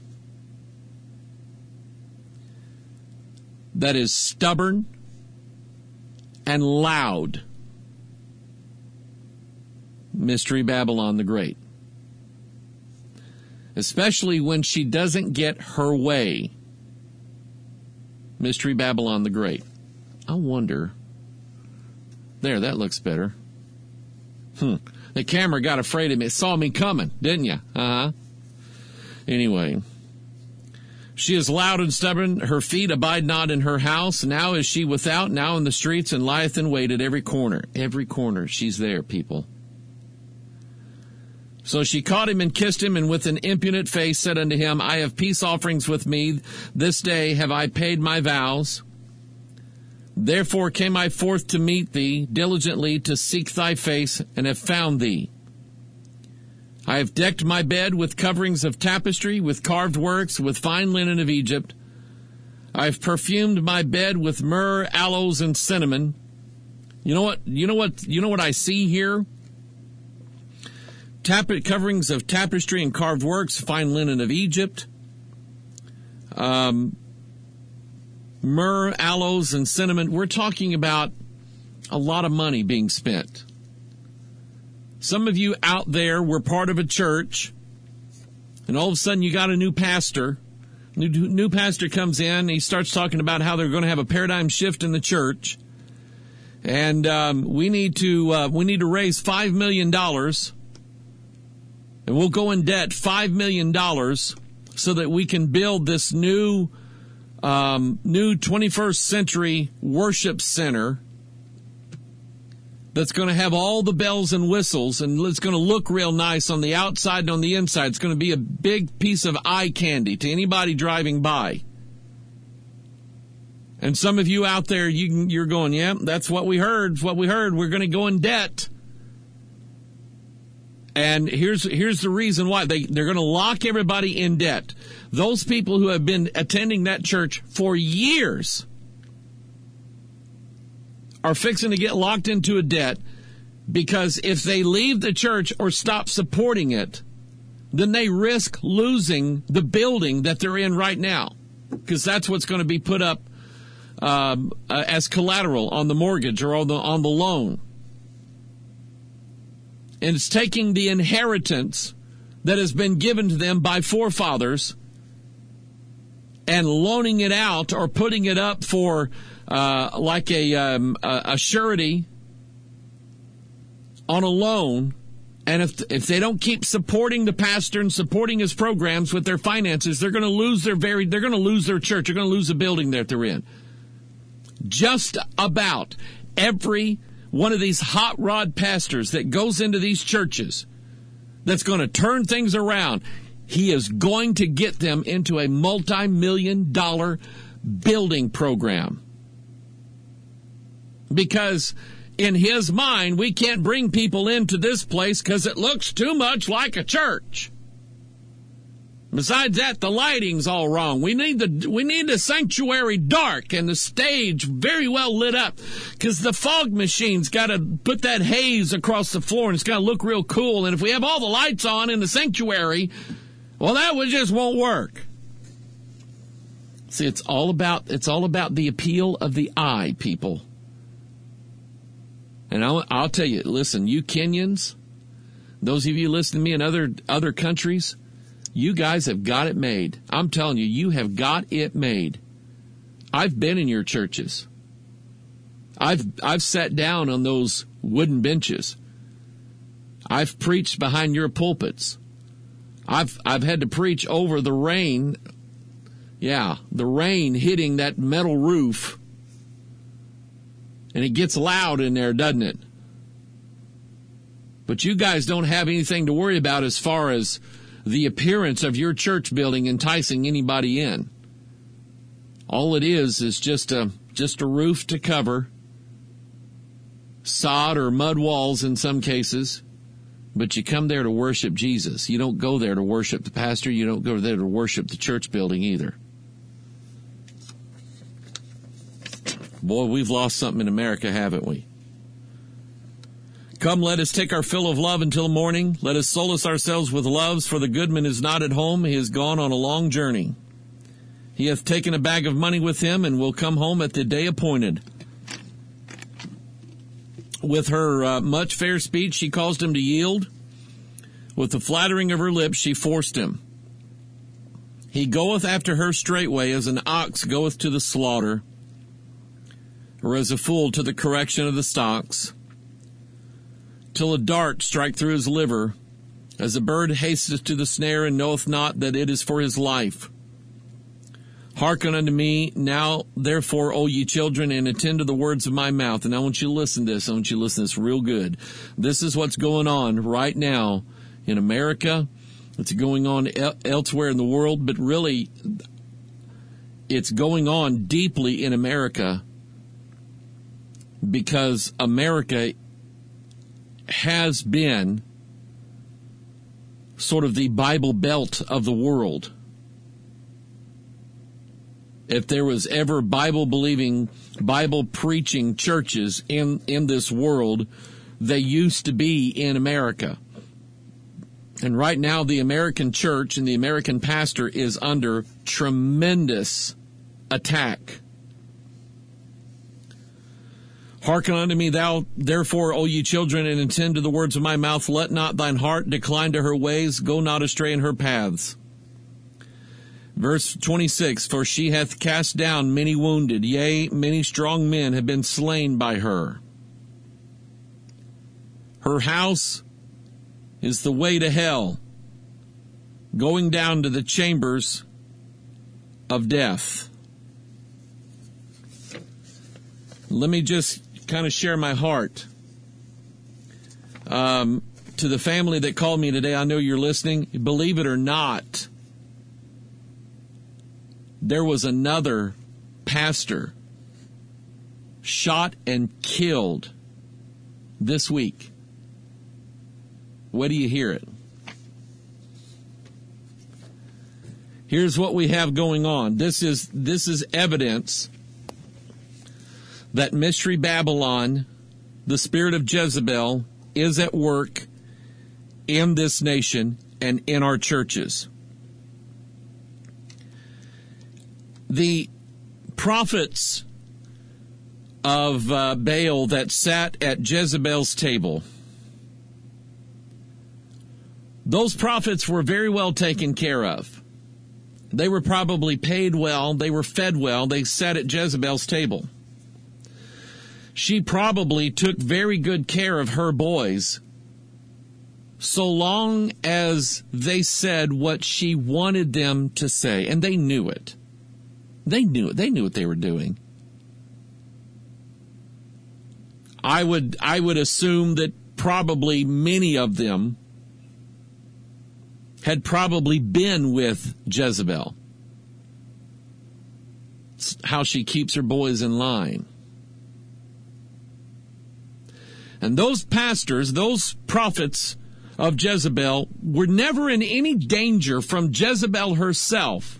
that is stubborn and loud, Mystery Babylon the Great. Especially when she doesn't get her way. Mystery Babylon the Great. I wonder. There, that looks better. Hmm. The camera got afraid of me. It saw me coming, didn't you? Uh-huh. Anyway. She is loud and stubborn. Her feet abide not in her house. Now is she without, now in the streets, and lieth in wait at every corner. Every corner. She's there, people. So she caught him and kissed him, and with an impudent face said unto him, I have peace offerings with me. This day have I paid my vows. Therefore came I forth to meet thee, diligently to seek thy face, and have found thee. I have decked my bed with coverings of tapestry, with carved works, with fine linen of Egypt. I have perfumed my bed with myrrh, aloes, and cinnamon. You know what? You know what? You know what I see here? Tap- coverings of tapestry and carved works, fine linen of Egypt, um, myrrh, aloes, and cinnamon. We're talking about a lot of money being spent. Some of you out there were part of a church, and all of a sudden you got a new pastor. New, new pastor comes in, and he starts talking about how they're going to have a paradigm shift in the church, and um, we need to uh, we need to raise five million dollars. And we'll go in debt five million dollars so that we can build this new um, new twenty-first century worship center that's going to have all the bells and whistles, and it's going to look real nice on the outside and on the inside. It's going to be a big piece of eye candy to anybody driving by. And some of you out there, you, you're going, yeah, that's what we heard. It's what we heard. We're going to go in debt. And here's here's the reason why. They, they're going to lock everybody in debt. Those people who have been attending that church for years are fixing to get locked into a debt, because if they leave the church or stop supporting it, then they risk losing the building that they're in right now, because that's what's going to be put up um, uh, as collateral on the mortgage or on the on the loan. And it's taking the inheritance that has been given to them by forefathers and loaning it out or putting it up for uh, like a, um, a, a surety on a loan. And if if they don't keep supporting the pastor and supporting his programs with their finances, they're going to lose their very they're going to lose their church. They're going to lose the building that they're in. Just about every one of these hot rod pastors that goes into these churches that's going to turn things around, he is going to get them into a multi-million dollar building program. Because in his mind, we can't bring people into this place because it looks too much like a church. Besides that, the lighting's all wrong. We need the we need the sanctuary dark and the stage very well lit up, because the fog machine's got to put that haze across the floor, and it's got to look real cool. And if we have all the lights on in the sanctuary, well, that would just won't work. See, it's all about it's all about the appeal of the eye, people. And I'll, I'll tell you, listen, you Kenyans, those of you listening to me in other other countries, you guys have got it made. I'm telling you, you have got it made. I've been in your churches. I've I've sat down on those wooden benches. I've preached behind your pulpits. I've I've had to preach over the rain. Yeah, the rain hitting that metal roof. And it gets loud in there, doesn't it? But you guys don't have anything to worry about as far as the appearance of your church building enticing anybody in. All it is is just a just a roof to cover, sod or mud walls in some cases, but you come there to worship Jesus. You don't go there to worship the pastor. You don't go there to worship the church building either. Boy, we've lost something in America, haven't we? Come, let us take our fill of love until morning. Let us solace ourselves with loves, for the goodman is not at home. He is gone on a long journey. He hath taken a bag of money with him, and will come home at the day appointed. With her uh, much fair speech, she caused him to yield. With the flattering of her lips, she forced him. He goeth after her straightway, as an ox goeth to the slaughter, or as a fool to the correction of the stocks, till a dart strike through his liver, as a bird hasteth to the snare, and knoweth not that it is for his life. Hearken unto me now, therefore, O ye children, and attend to the words of my mouth. And I want you to listen to this. I want you to listen to this real good. This is what's going on right now in America. It's going on el- elsewhere in the world, but really, it's going on deeply in America because America has been sort of the Bible Belt of the world. If there was ever Bible-believing, Bible-preaching churches in, in this world, they used to be in America. And right now, the American church and the American pastor is under tremendous attack. Hearken unto me, thou, therefore, O ye children, and attend to the words of my mouth. Let not thine heart decline to her ways. Go not astray in her paths. Verse twenty-six, for she hath cast down many wounded, yea, many strong men have been slain by her. Her house is the way to hell, going down to the chambers of death. Let me just kind of share my heart. Um, to the family that called me today, I know you're listening. Believe it or not, there was another pastor shot and killed this week. Where do you hear it? Here's what we have going on. This is this is evidence that Mystery Babylon, the spirit of Jezebel, is at work in this nation and in our churches. The prophets of uh, Baal that sat at Jezebel's table, those prophets were very well taken care of. They were probably paid well. They were fed well. They sat at Jezebel's table. She probably took very good care of her boys so long as they said what she wanted them to say. And they knew it. They knew it. They knew what they were doing. I would, I would assume that probably many of them had probably been with Jezebel. It's how she keeps her boys in line. And those pastors, those prophets of Jezebel, were never in any danger from Jezebel herself,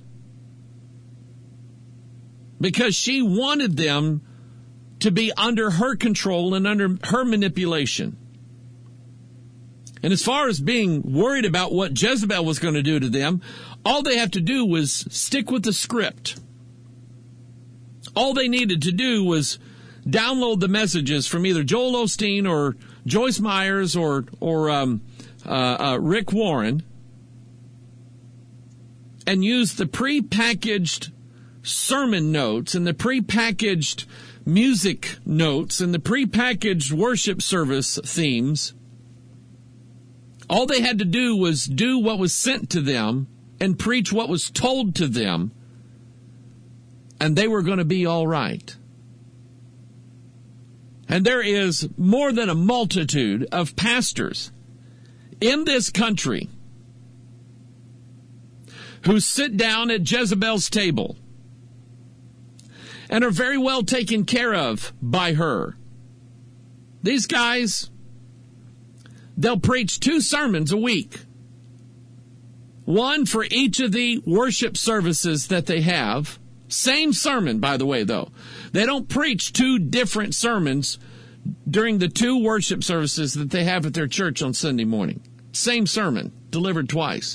because she wanted them to be under her control and under her manipulation. And as far as being worried about what Jezebel was going to do to them, all they have to do was stick with the script. All they needed to do was download the messages from either Joel Osteen or Joyce Myers or or um, uh, uh, Rick Warren, and use the prepackaged sermon notes and the prepackaged music notes and the prepackaged worship service themes. All they had to do was do what was sent to them and preach what was told to them, and they were going to be all right. And there is more than a multitude of pastors in this country who sit down at Jezebel's table and are very well taken care of by her. These guys, they'll preach two sermons a week. One for each of the worship services that they have Same sermon, by the way, though. They don't preach two different sermons during the two worship services that they have at their church on Sunday morning. Same sermon, delivered twice.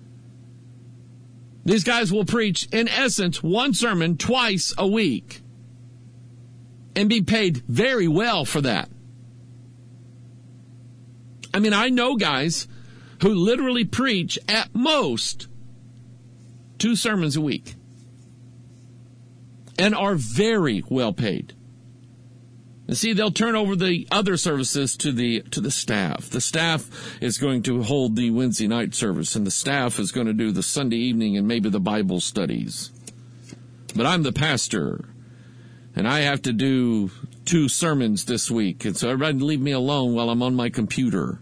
These guys will preach, in essence, one sermon twice a week and be paid very well for that. I mean, I know guys who literally preach at most two sermons a week and are very well paid. And see, they'll turn over the other services to the to the staff. The staff is going to hold the Wednesday night service, and the staff is going to do the Sunday evening and maybe the Bible studies. But I'm the pastor, and I have to do two sermons this week, and so everybody leave me alone while I'm on my computer.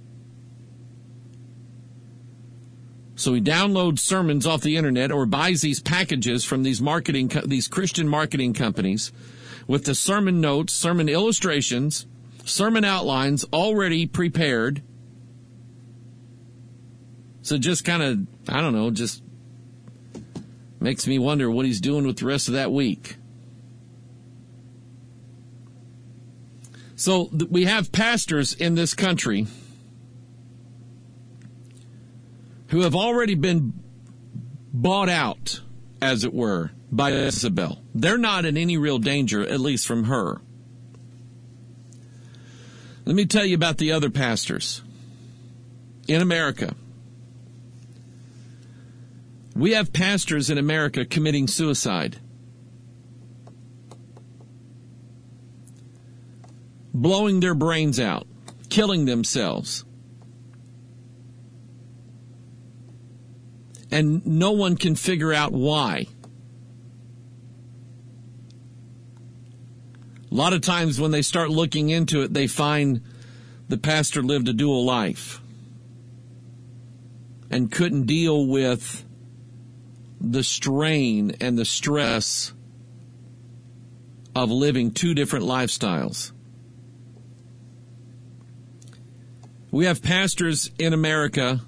So he downloads sermons off the internet or buys these packages from these marketing, these Christian marketing companies with the sermon notes, sermon illustrations, sermon outlines already prepared. So just kind of, I don't know, just makes me wonder what he's doing with the rest of that week. So th- we have pastors in this country who have already been bought out, as it were, by Jezebel. They're not in any real danger, at least from her. Let me tell you about the other pastors in America. We have pastors in America committing suicide, blowing their brains out, killing themselves. And no one can figure out why. A lot of times when they start looking into it, they find the pastor lived a dual life and couldn't deal with the strain and the stress of living two different lifestyles. We have pastors in America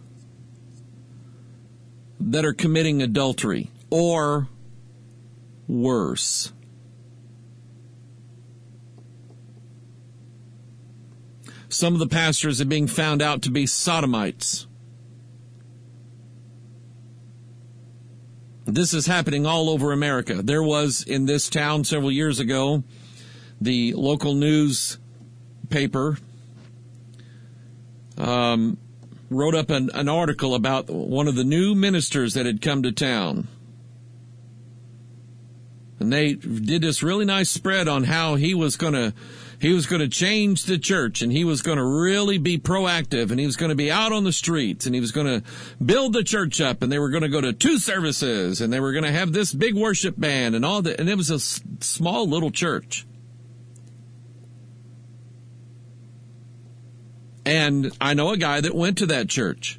that are committing adultery or worse. Some of the pastors are being found out to be sodomites. This is happening all over America. There was in this town several years ago, the local newspaper um, wrote up an, an article about one of the new ministers that had come to town. And they did this really nice spread on how he was going to he was going to change the church, and he was going to really be proactive, and he was going to be out on the streets, and he was going to build the church up, and they were going to go to two services, and they were going to have this big worship band and all that. And it was a s- small little church. And I know a guy that went to that church.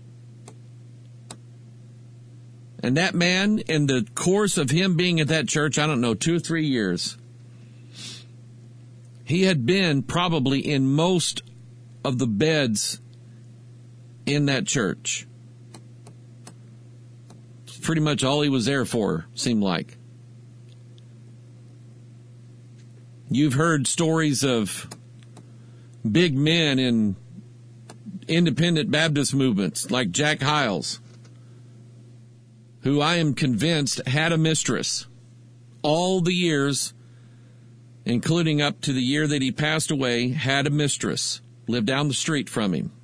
And that man, in the course of him being at that church, I don't know, two or three years, he had been probably in most of the beds in that church. It's pretty much all he was there for, seemed like. You've heard stories of big men in independent Baptist movements like Jack Hyles, who I am convinced had a mistress all the years, including up to the year that he passed away, had a mistress, lived down the street from him.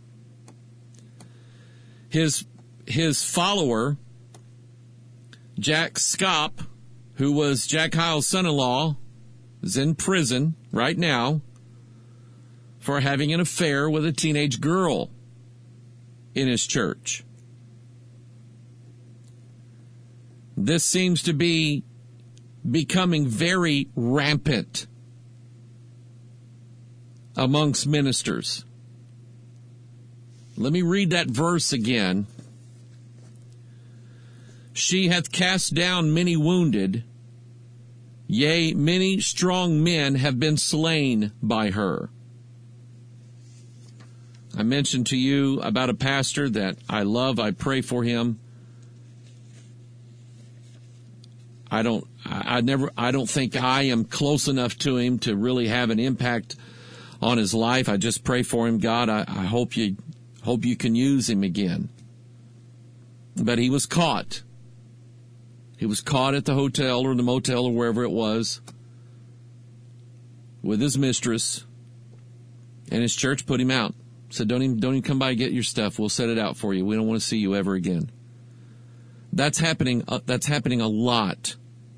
His, his follower, Jack Schaap, who was Jack Hyles' son-in-law, is in prison right now for having an affair with a teenage girl in his church. This seems to be becoming very rampant amongst ministers. Let me read that verse again. She hath cast down many wounded, yea, many strong men have been slain by her. I mentioned to you about a pastor that I love. I pray for him. I I don't, I, I never, I don't think I am close enough to him to really have an impact on his life. I just pray for him. God, I, I hope you, hope you can use him again. But he was caught. He was caught at the hotel or the motel or wherever it was with his mistress, and his church put him out. Said, don't even, don't even come by and get your stuff. We'll set it out for you. We don't want to see you ever again. That's happening. Uh, that's happening a lot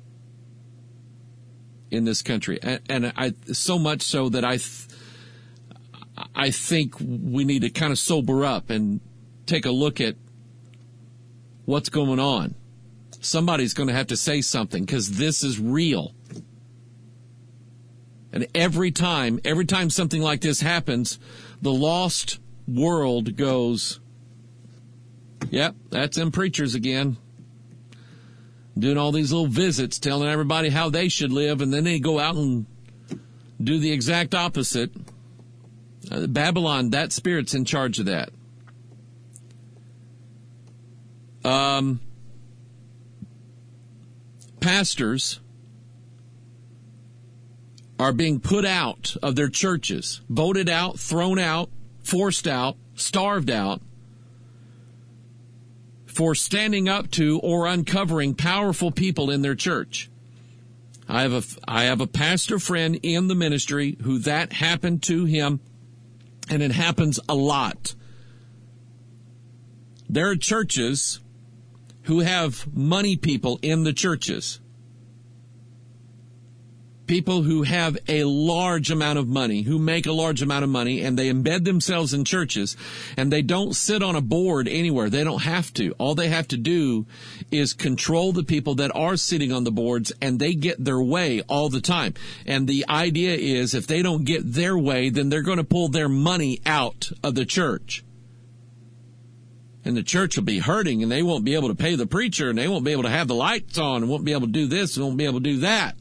in this country, and, and I so much so that I, th- I think we need to kind of sober up and take a look at what's going on. Somebody's going to have to say something because this is real. And every time, every time something like this happens, the lost world goes, yep, that's them preachers again. Doing all these little visits, telling everybody how they should live, and then they go out and do the exact opposite. Uh, Babylon, that spirit's in charge of that. Um, pastors are being put out of their churches, voted out, thrown out, forced out, starved out, for standing up to or uncovering powerful people in their church. I have a, I have a pastor friend in the ministry who that happened to him, and it happens a lot. There are churches who have money people in the churches. People who have a large amount of money, who make a large amount of money, and they embed themselves in churches, and they don't sit on a board anywhere. They don't have to. All they have to do is control the people that are sitting on the boards, and they get their way all the time. And the idea is if they don't get their way, then they're going to pull their money out of the church. And the church will be hurting, and they won't be able to pay the preacher, and they won't be able to have the lights on, and won't be able to do this, and won't be able to do that.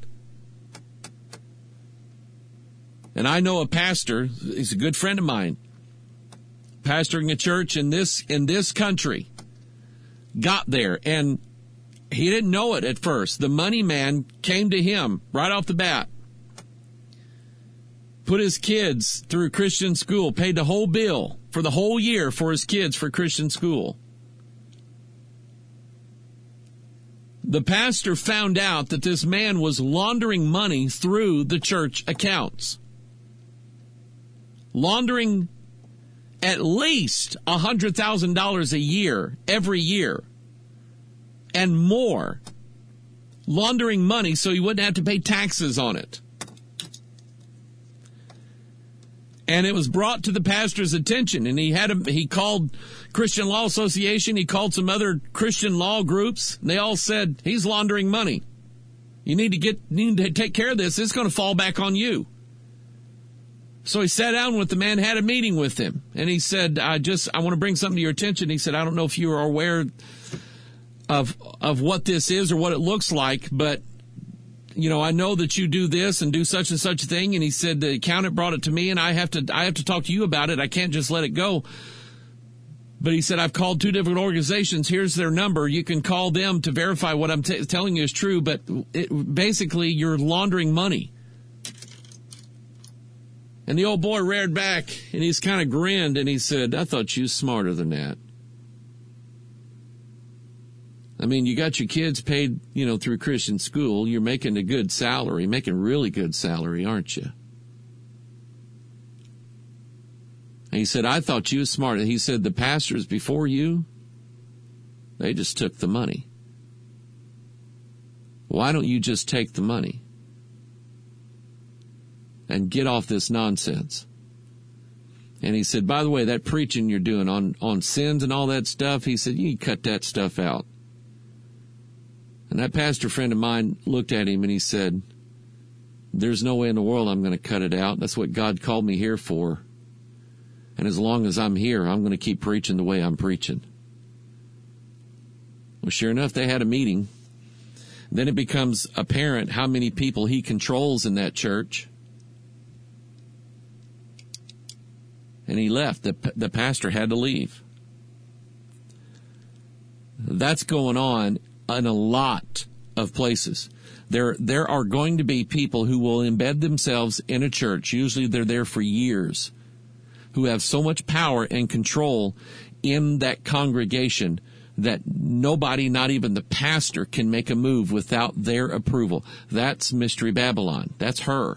And I know a pastor, he's a good friend of mine, pastoring a church in this in this country, got there, and he didn't know it at first. The money man came to him right off the bat, put his kids through Christian school, paid the whole bill for the whole year for his kids for Christian school. The pastor found out that this man was laundering money through the church accounts. Laundering at least one hundred thousand dollars a year, every year, and more. Laundering money so he wouldn't have to pay taxes on it. And it was brought to the pastor's attention, and he had a, he called Christian Law Association, he called some other Christian law groups, and they all said, he's laundering money. You need to get, you need to take care of this. It's going to fall back on you. So he sat down with the man, had a meeting with him, and he said, I just, I want to bring something to your attention. He said, I don't know if you are aware of, of what this is or what it looks like, but, you know, I know that you do this and do such and such a thing. And he said, the accountant brought it to me, and I have to, I have to talk to you about it. I can't just let it go. But he said, I've called two different organizations. Here's their number. You can call them to verify what I'm t- telling you is true. But it, basically, you're laundering money. And the old boy reared back, and he's kind of grinned, and he said, I thought you was smarter than that. I mean, you got your kids paid, you know, through Christian school. You're making a good salary, making really good salary, aren't you? And he said, I thought you was smarter. He said, the pastors before you, they just took the money. Why don't you just take the money and get off this nonsense? And he said, by the way, that preaching you're doing on, on sins and all that stuff, he said, you can cut that stuff out. And that pastor friend of mine looked at him and he said, there's no way in the world I'm going to cut it out. That's what God called me here for. And as long as I'm here, I'm going to keep preaching the way I'm preaching. Well, sure enough, they had a meeting. Then it becomes apparent how many people he controls in that church. And he left. The, the pastor had to leave. That's going on in a lot of places. There, there are going to be people who will embed themselves in a church. Usually they're there for years, who have so much power and control in that congregation that nobody, not even the pastor, can make a move without their approval. That's Mystery Babylon. That's her.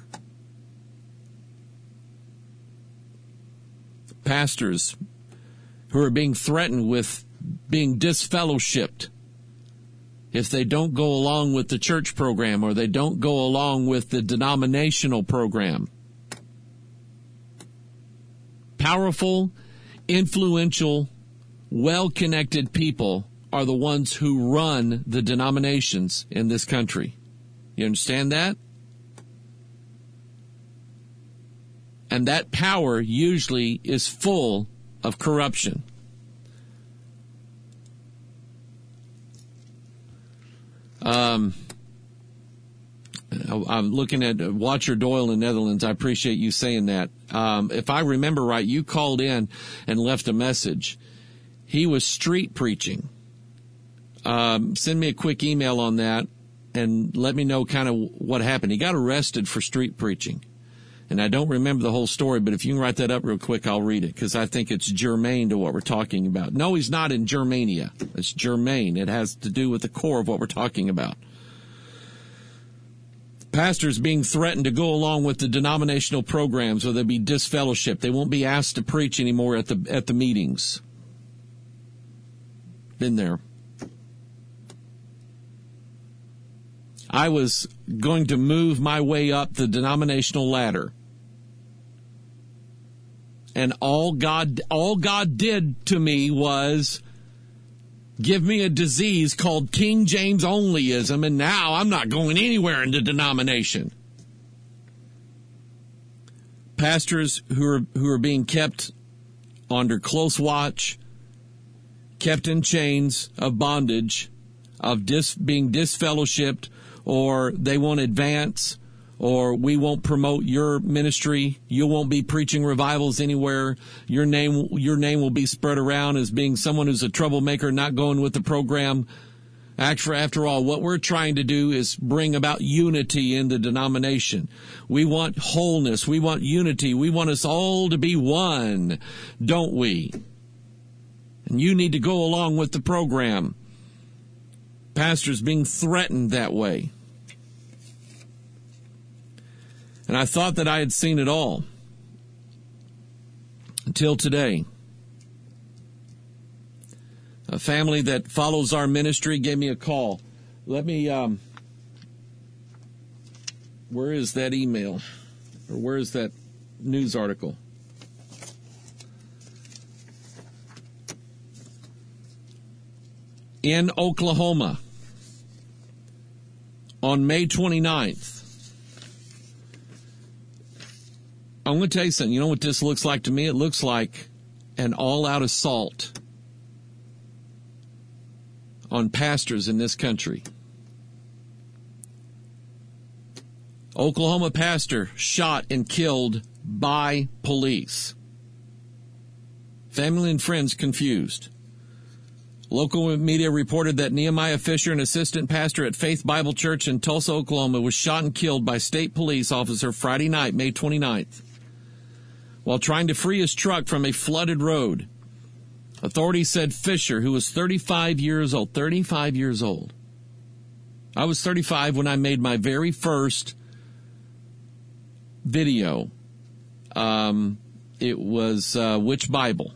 Pastors who are being threatened with being disfellowshipped if they don't go along with the church program or they don't go along with the denominational program. Powerful, influential, well-connected people are the ones who run the denominations in this country. You understand that? And that power usually is full of corruption. Um, I'm looking at Watcher Doyle in the Netherlands. I appreciate you saying that. Um, if I remember right, you called in and left a message. He was street preaching. Um, send me a quick email on that and let me know kind of what happened. He got arrested for street preaching. And I don't remember the whole story, but if you can write that up real quick, I'll read it because I think it's germane to what we're talking about. No, he's not in Germania. It's germane. It has to do with the core of what we're talking about. Pastors being threatened to go along with the denominational programs or they'll be disfellowshipped. They won't be asked to preach anymore at the at the meetings. Been there. I was going to move my way up the denominational ladder. And all God, all God did to me was give me a disease called King James onlyism, and now I'm not going anywhere in the denomination. Pastors who are who are being kept under close watch, kept in chains of bondage, of dis, being disfellowshipped, or they won't advance, or we won't promote your ministry. You won't be preaching revivals anywhere. Your name, your name will be spread around as being someone who's a troublemaker, not going with the program. After, after all, what we're trying to do is bring about unity in the denomination. We want wholeness. We want unity. We want us all to be one, don't we? And you need to go along with the program. Pastors being threatened that way. And I thought that I had seen it all until today. A family that follows our ministry gave me a call. Let me, um, where is that email? Or where is that news article? In Oklahoma, on May twenty-ninth. I'm going to tell you something. You know what this looks like to me? It looks like an all-out assault on pastors in this country. Oklahoma pastor shot and killed by police. Family and friends confused. Local media reported that Nehemiah Fisher, an assistant pastor at Faith Bible Church in Tulsa, Oklahoma, was shot and killed by state police officer Friday night, May twenty-ninth, while trying to free his truck from a flooded road. Authorities said Fisher, who was thirty-five years old, thirty-five years old. I was thirty-five when I made my very first video. Um, it was uh, Which Bible?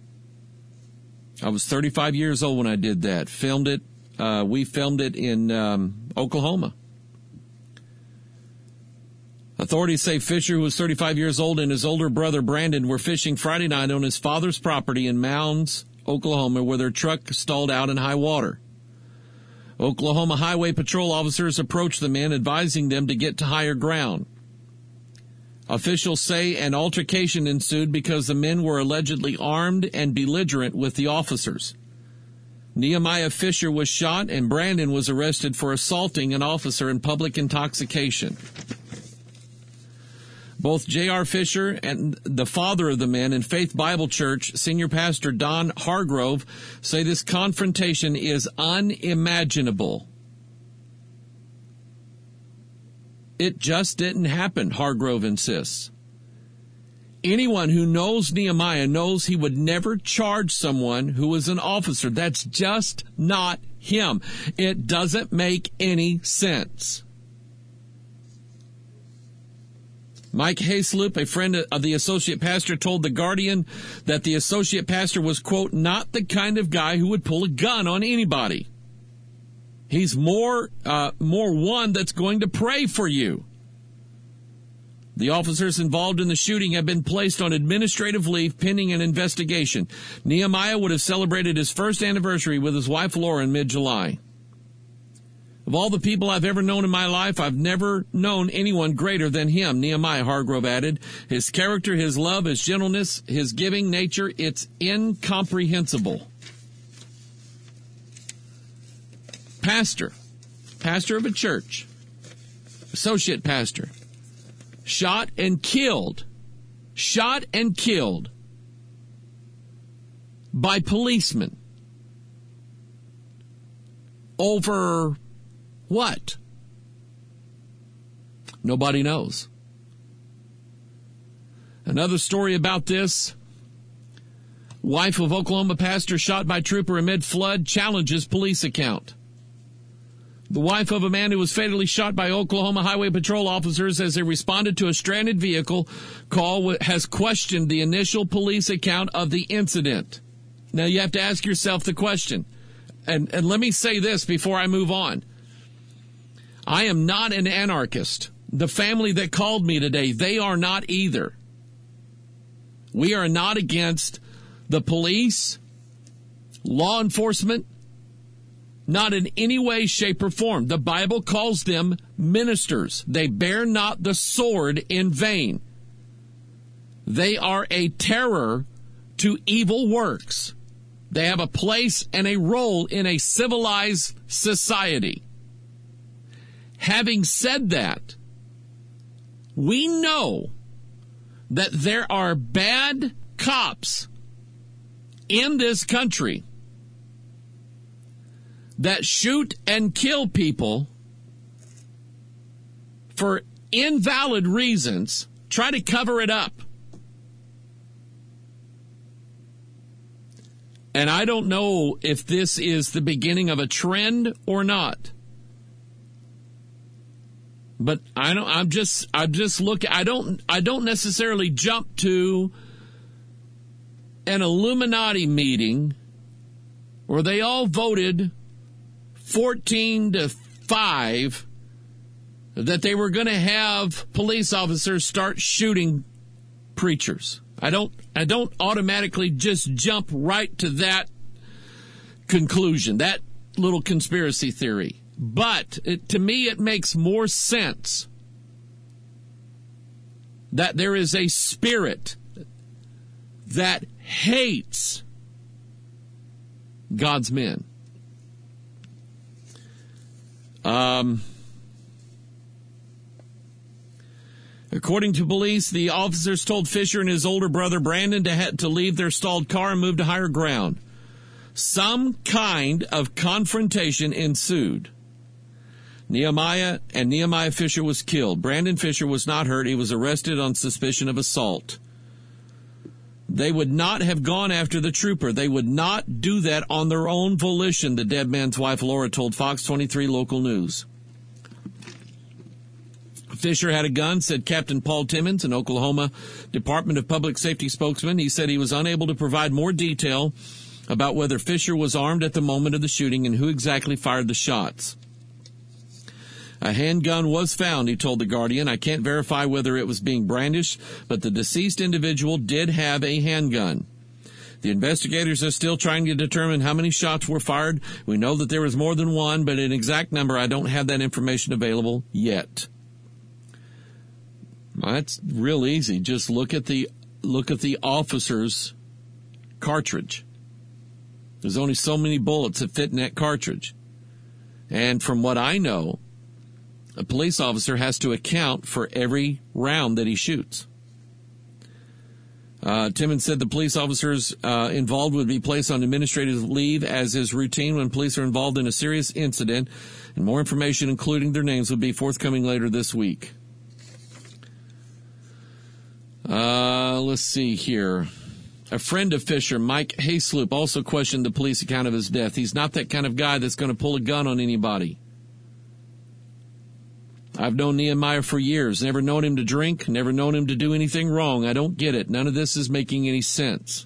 I was thirty-five years old when I did that. Filmed it. Uh, we filmed it in um, Oklahoma. Authorities say Fisher, who was thirty-five years old, and his older brother Brandon were fishing Friday night on his father's property in Mounds, Oklahoma, where their truck stalled out in high water. Oklahoma Highway Patrol officers approached the men, advising them to get to higher ground. Officials say an altercation ensued because the men were allegedly armed and belligerent with the officers. Nehemiah Fisher was shot, and Brandon was arrested for assaulting an officer in public intoxication. Both J R. Fisher and the father of the men in Faith Bible Church, Senior Pastor Don Hargrove, say this confrontation is unimaginable. It just didn't happen, Hargrove insists. Anyone who knows Nehemiah knows he would never charge someone who was an officer. That's just not him. It doesn't make any sense. Mike Hayslip, a friend of the associate pastor, told The Guardian that the associate pastor was, quote, not the kind of guy who would pull a gun on anybody. He's more, uh, more one that's going to pray for you. The officers involved in the shooting have been placed on administrative leave pending an investigation. Nehemiah would have celebrated his first anniversary with his wife Laura in mid-July. Of all the people I've ever known in my life, I've never known anyone greater than him, Nehemiah, Hargrove added. His character, his love, his gentleness, his giving nature, it's incomprehensible. Pastor, pastor of a church, associate pastor, shot and killed, shot and killed by policemen over what? Nobody knows. Another story about this. Wife of Oklahoma pastor shot by trooper amid flood challenges police account. The wife of a man who was fatally shot by Oklahoma Highway Patrol officers as they responded to a stranded vehicle call has questioned the initial police account of the incident. Now you have to ask yourself the question, and, and let me say this before I move on. I am not an anarchist. The family that called me today, they are not either. We are not against the police, law enforcement, not in any way, shape, or form. The Bible calls them ministers. They bear not the sword in vain. They are a terror to evil works. They have a place and a role in a civilized society. Having said that, we know that there are bad cops in this country that shoot and kill people for invalid reasons, try to cover it up. And I don't know if this is the beginning of a trend or not. But I don't I'm just I'm just looking I don't I don't necessarily jump to an Illuminati meeting where they all voted fourteen to five that they were going to have police officers start shooting preachers. I don't I don't automatically just jump right to that conclusion, that little conspiracy theory. But it, to me, it makes more sense that there is a spirit that hates God's men. Um, according to police, the officers told Fisher and his older brother Brandon to, ha- to leave their stalled car and move to higher ground. Some kind of confrontation ensued. Nehemiah and Nehemiah Fisher was killed. Brandon Fisher was not hurt. He was arrested on suspicion of assault. They would not have gone after the trooper. They would not do that on their own volition, the dead man's wife Laura told Fox twenty-three Local News. Fisher had a gun, said Captain Paul Timmons, an Oklahoma Department of Public Safety spokesman. He said he was unable to provide more detail about whether Fisher was armed at the moment of the shooting and who exactly fired the shots. A handgun was found, he told The Guardian. I can't verify whether it was being brandished, but the deceased individual did have a handgun. The investigators are still trying to determine how many shots were fired. We know that there was more than one, but an exact number, I don't have that information available yet. That's real easy. Just look at the look at the officer's cartridge. There's only so many bullets that fit in that cartridge. And from what I know, a police officer has to account for every round that he shoots. Uh, Timmons said the police officers uh, involved would be placed on administrative leave, as is routine when police are involved in a serious incident, and more information, including their names, would be forthcoming later this week. Uh, let's see here. A friend of Fisher, Mike Haysloop, also questioned the police account of his death. He's not that kind of guy that's going to pull a gun on anybody. I've known Nehemiah for years, never known him to drink, never known him to do anything wrong. I don't get it. None of this is making any sense.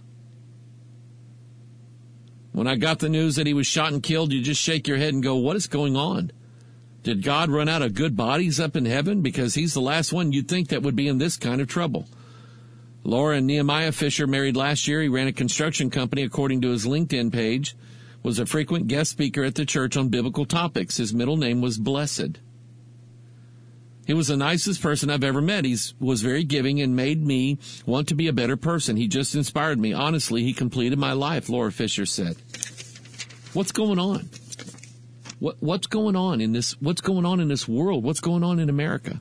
When I got the news that he was shot and killed, you just shake your head and go, what is going on? Did God run out of good bodies up in heaven? Because he's the last one you'd think that would be in this kind of trouble. Laura and Nehemiah Fisher married last year. He ran a construction company, according to his LinkedIn page, was a frequent guest speaker at the church on biblical topics. His middle name was Blessed. He was the nicest person I've ever met. He was very giving and made me want to be a better person. He just inspired me. Honestly, he completed my life, Laura Fisher said. What's going on? What what's going on in this what's going on in this world? What's going on in America?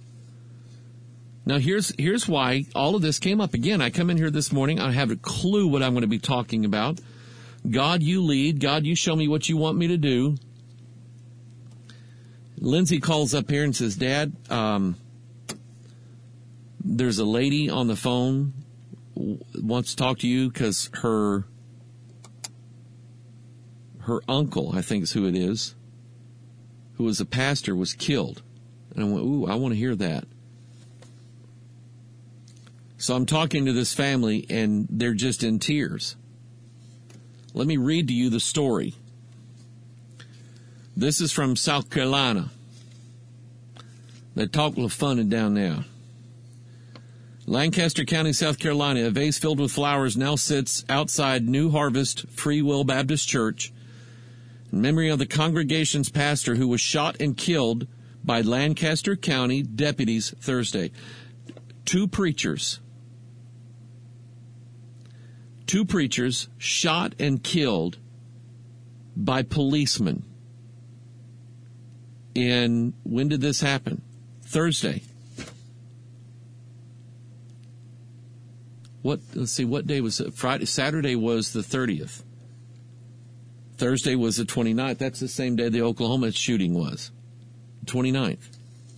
Now here's here's why all of this came up. Again, I come in here this morning, I have a clue what I'm going to be talking about. God, you lead. God, you show me what you want me to do. Lindsay calls up here and says, Dad, um, there's a lady on the phone wants to talk to you because her her uncle, I think is who it is, who was a pastor, was killed. And I went, ooh, I want to hear that. So I'm talking to this family, and they're just in tears. Let me read to you the story. This is from South Carolina. They talk a little funny down there. Lancaster County, South Carolina, a vase filled with flowers now sits outside New Harvest Free Will Baptist Church in memory of the congregation's pastor who was shot and killed by Lancaster County deputies Thursday. Two preachers, two preachers shot and killed by policemen. And when did this happen? Thursday. What? Let's see. What day was it? Friday. Saturday was the thirtieth. Thursday was the twenty-ninth. That's the same day the Oklahoma shooting was. twenty-ninth.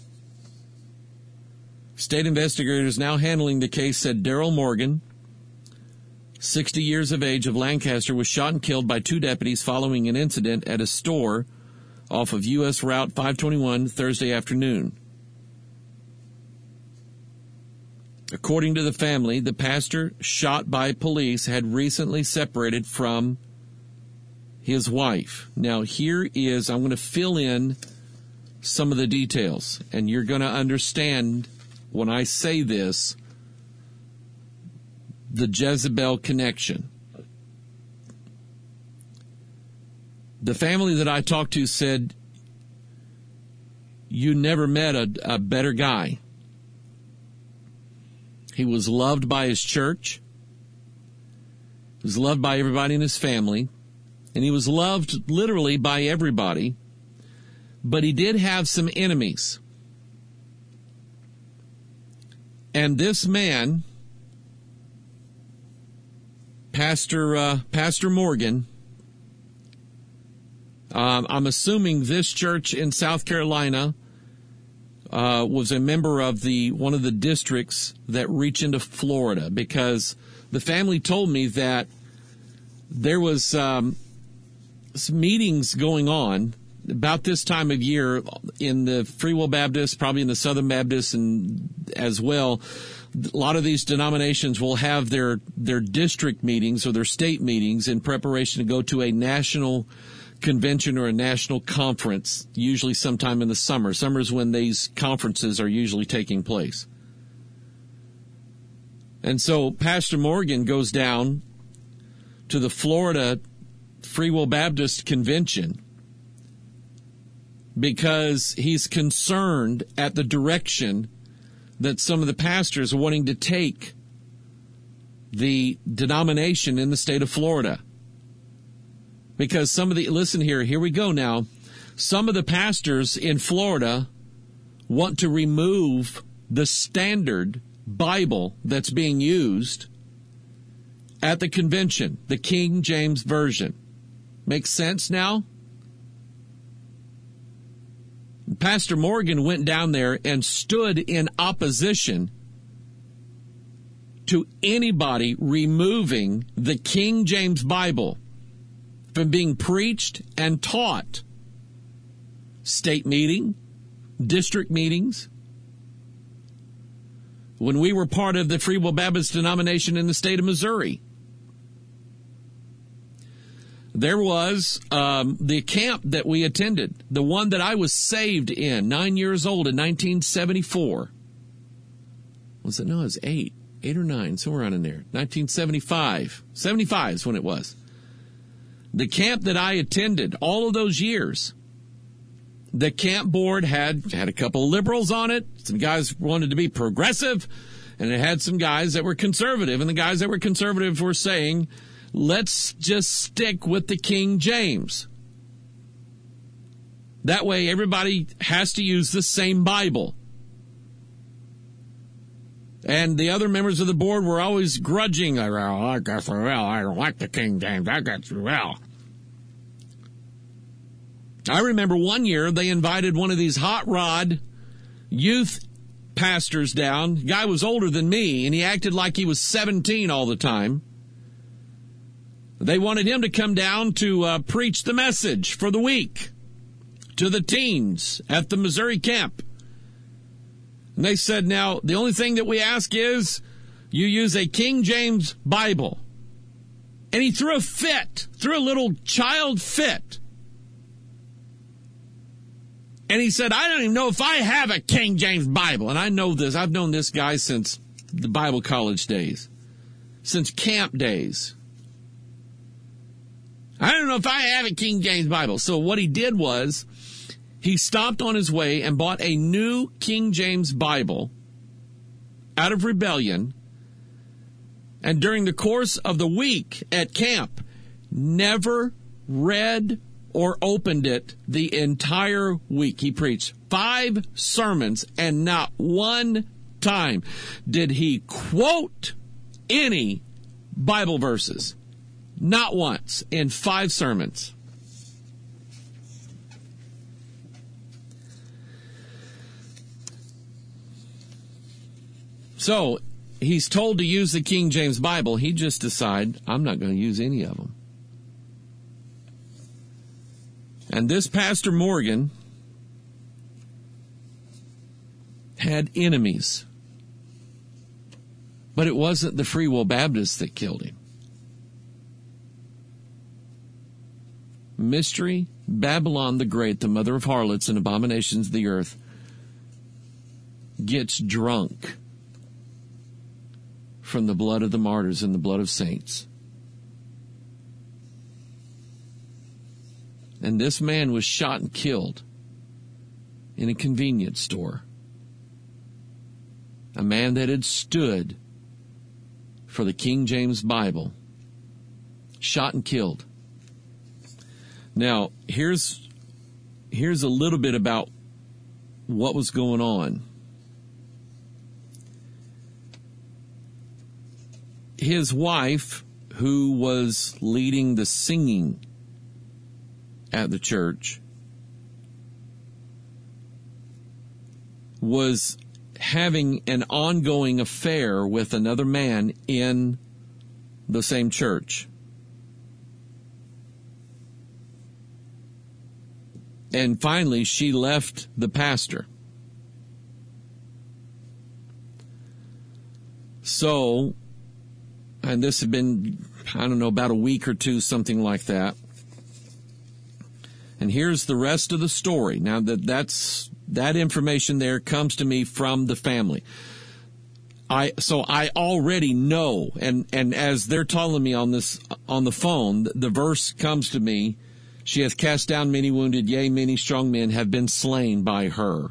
State investigators now handling the case said Daryl Morgan, sixty years of age, of Lancaster, was shot and killed by two deputies following an incident at a store off of U S Route five twenty-one Thursday afternoon. According to the family, the pastor shot by police had recently separated from his wife. Now, here is, I'm going to fill in some of the details, and you're going to understand when I say this, the Jezebel connection. The family that I talked to said, you never met a, a better guy. He was loved by his church. He was loved by everybody in his family. And he was loved literally by everybody. But he did have some enemies. And this man, Pastor uh, Pastor Morgan, Um, I'm assuming this church in South Carolina uh, was a member of the one of the districts that reach into Florida, because the family told me that there was um, some meetings going on about this time of year in the Free Will Baptist, probably in the Southern Baptist and as well. A lot of these denominations will have their their district meetings or their state meetings in preparation to go to a national convention or a national conference, usually sometime in the summer. Summer is when these conferences are usually taking place. And so Pastor Morgan goes down to the Florida Free Will Baptist Convention because he's concerned at the direction that some of the pastors are wanting to take the denomination in the state of Florida. Because some of the, listen here, here we go now. Some of the pastors in Florida want to remove the standard Bible that's being used at the convention, the King James Version. Makes sense now? Pastor Morgan went down there and stood in opposition to anybody removing the King James Bible from being preached and taught. State meeting, district meetings. When we were part of the Free Will Baptist denomination in the state of Missouri, there was um, the camp that we attended, the one that I was saved in, nine years old in nineteen seventy-four. Was it? No, it was eight. Eight or nine, somewhere around in there. nineteen seventy-five. seventy-five is when it was. The camp that I attended all of those years, the camp board had, had a couple of liberals on it. Some guys wanted to be progressive, and it had some guys that were conservative. And the guys that were conservative were saying, let's just stick with the King James. That way everybody has to use the same Bible. And the other members of the board were always grudging. Well, I guess, well, I don't like the King James. I got well. I remember one year they invited one of these hot rod youth pastors down. The guy was older than me, and he acted like he was seventeen all the time. They wanted him to come down to uh, preach the message for the week to the teens at the Missouri camp. And they said, now, the only thing that we ask is you use a King James Bible. And he threw a fit, threw a little child fit. And he said, I don't even know if I have a King James Bible. And I know this. I've known this guy since the Bible college days, since camp days. I don't know if I have a King James Bible. So what he did was he stopped on his way and bought a new King James Bible out of rebellion. And during the course of the week at camp, never read or opened it the entire week. He preached five sermons, and not one time did he quote any Bible verses. Not once in five sermons. So he's told to use the King James Bible. He just decided, I'm not going to use any of them. And this Pastor Morgan had enemies. But it wasn't the Free Will Baptists that killed him. Mystery, Babylon the Great, the mother of harlots and abominations of the earth, gets drunk from the blood of the martyrs and the blood of saints. And this man was shot and killed in a convenience store. A man that had stood for the King James Bible. Shot and killed. Now, here's, here's a little bit about what was going on. His wife, who was leading the singing at the church, was having an ongoing affair with another man in the same church. And finally, she left the pastor. So, and this had been, I don't know, about a week or two, something like that. And here's the rest of the story. Now that that's that information there comes to me from the family. I so I already know, and and as they're telling me on this on the phone, the verse comes to me. She hath cast down many wounded, yea, many strong men have been slain by her.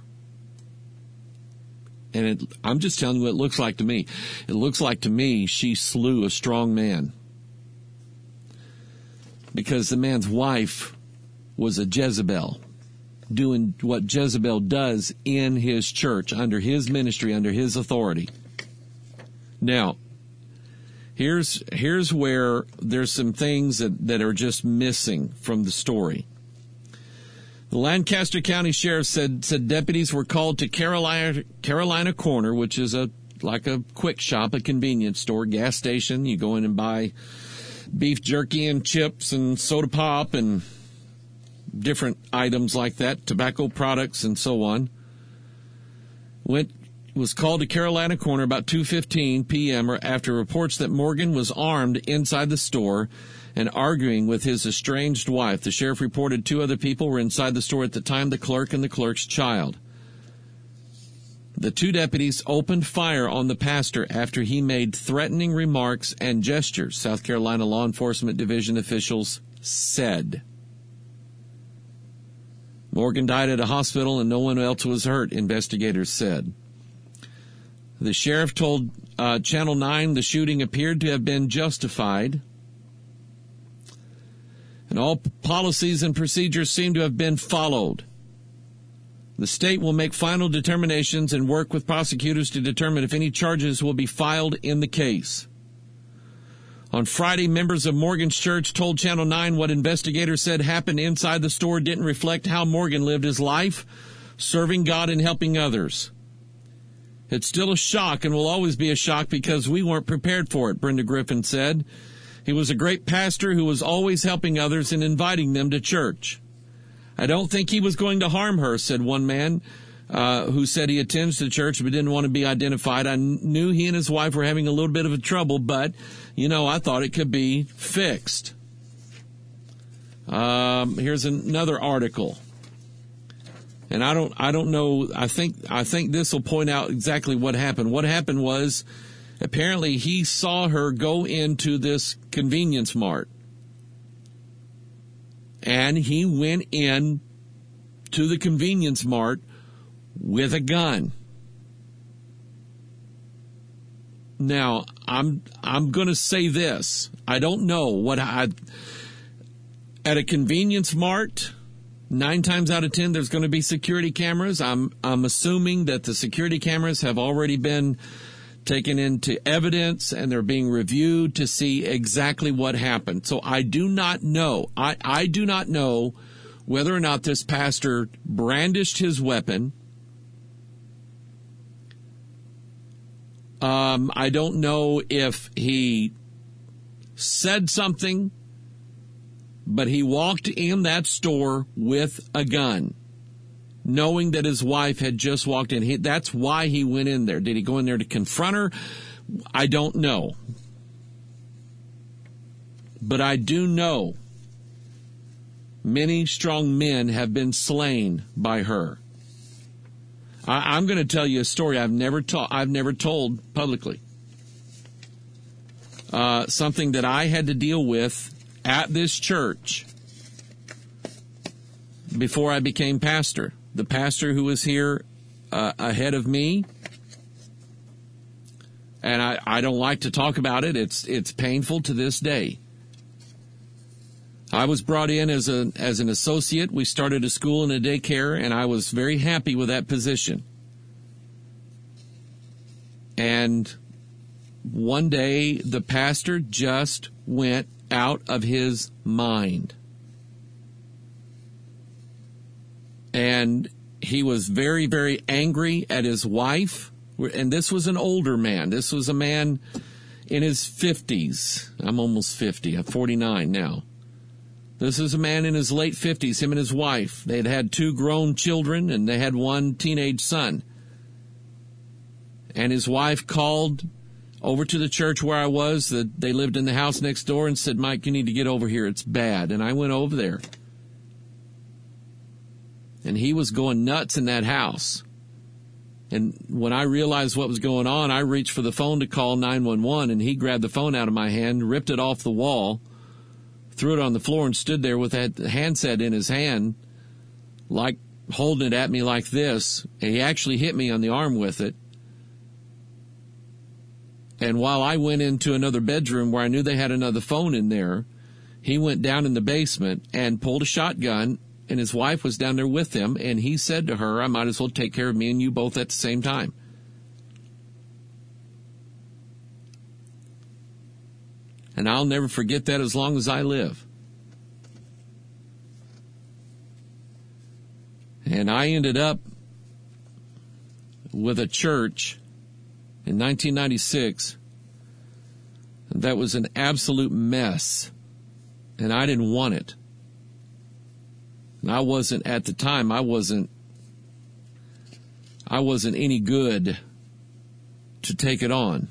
And it, I'm just telling you what it looks like to me. It looks like to me she slew a strong man. Because the man's wife was a Jezebel, doing what Jezebel does in his church, under his ministry, under his authority. Now, Here's here's where there's some things that, that are just missing from the story. The Lancaster County Sheriff said said deputies were called to Carolina Carolina Corner, which is a like a quick shop, a convenience store, gas station. You go in and buy beef jerky and chips and soda pop and different items like that, tobacco products and so on. Went was called to Carolina Corner about two fifteen p.m. after reports that Morgan was armed inside the store and arguing with his estranged wife. The sheriff reported two other people were inside the store at the time, the clerk and the clerk's child. The two deputies opened fire on the pastor after he made threatening remarks and gestures, South Carolina Law Enforcement Division officials said. Morgan died at a hospital and no one else was hurt, investigators said. The sheriff told uh, Channel nine the shooting appeared to have been justified, and all policies and procedures seem to have been followed. The state will make final determinations and work with prosecutors to determine if any charges will be filed in the case. On Friday, members of Morgan's church told Channel nine what investigators said happened inside the store didn't reflect how Morgan lived his life, serving God and helping others. It's still a shock and will always be a shock because we weren't prepared for it, Brenda Griffin said. He was a great pastor who was always helping others and inviting them to church. I don't think he was going to harm her, said one man uh, who said he attends the church but didn't want to be identified. I knew he and his wife were having a little bit of a trouble, but, you know, I thought it could be fixed. Um, here's another article. And I don't, I don't know. I think, I think this will point out exactly what happened. What happened was, apparently he saw her go into this convenience mart, and he went in to the convenience mart with a gun. Now, I'm, I'm going to say this. I don't know what I, at a convenience mart, Nine times out of ten, there's going to be security cameras. I'm I'm assuming that the security cameras have already been taken into evidence and they're being reviewed to see exactly what happened. So I do not know. I, I do not know whether or not this pastor brandished his weapon. Um, I don't know if he said something, but he walked in that store with a gun, knowing that his wife had just walked in. He, that's why he went in there. Did he go in there to confront her? I don't know. But I do know many strong men have been slain by her. I, I'm going to tell you a story I've never told. I've never told publicly. Uh, something that I had to deal with at this church before I became pastor. The pastor who was here uh, ahead of me, and I, I don't like to talk about it. It's it's painful to this day. I was brought in as a as an associate. We started a school and a daycare, and I was very happy with that position. And one day, the pastor just went out of his mind. And he was very, very angry at his wife. And this was an older man. This was a man in his fifties. I'm almost fifty. I'm forty-nine now. This is a man in his late fifties, him and his wife. They had had two grown children, and they had one teenage son. And his wife called over to the church where I was, that they lived in the house next door, and said, Mike, you need to get over here. It's bad. And I went over there. And he was going nuts in that house. And when I realized what was going on, I reached for the phone to call nine one one, and he grabbed the phone out of my hand, ripped it off the wall, threw it on the floor, and stood there with that handset in his hand, like holding it at me like this. And he actually hit me on the arm with it. And while I went into another bedroom where I knew they had another phone in there, he went down in the basement and pulled a shotgun, and his wife was down there with him, and he said to her, I might as well take care of me and you both at the same time. And I'll never forget that as long as I live. And I ended up with a church in nineteen ninety-six that was an absolute mess. And I didn't want it. And I wasn't, at the time, I wasn't, I wasn't any good to take it on.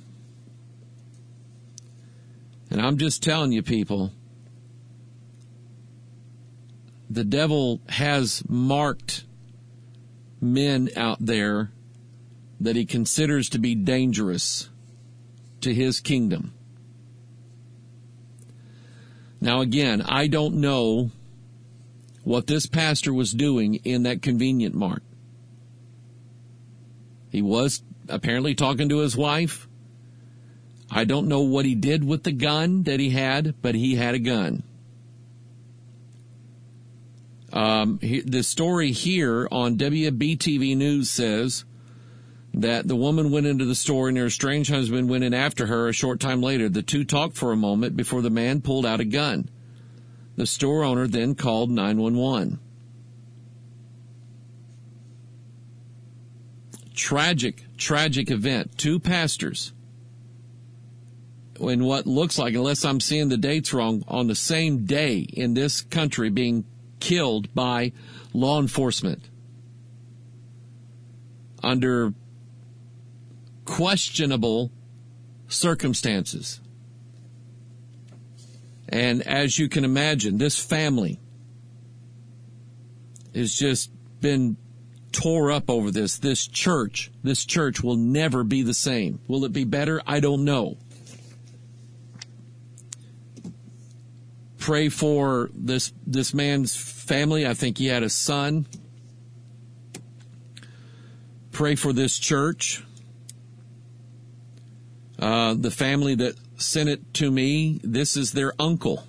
And I'm just telling you, people, the devil has marked men out there that he considers to be dangerous to his kingdom. Now, again, I don't know what this pastor was doing in that convenient mart. He was apparently talking to his wife. I don't know what he did with the gun that he had, but he had a gun. Um, he, the story here on W B T V News says that the woman went into the store and her estranged husband went in after her a short time later. The two talked for a moment before the man pulled out a gun. The store owner then called nine one one. Tragic, tragic event. Two pastors, in what looks like, unless I'm seeing the dates wrong, on the same day in this country being killed by law enforcement under questionable circumstances. And as you can imagine, this family has just been tore up over this. This church, this church will never be the same. Will it be better? I don't know. Pray for this this man's family. I think he had a son. Pray for this church. Uh, the family that sent it to me, this is their uncle.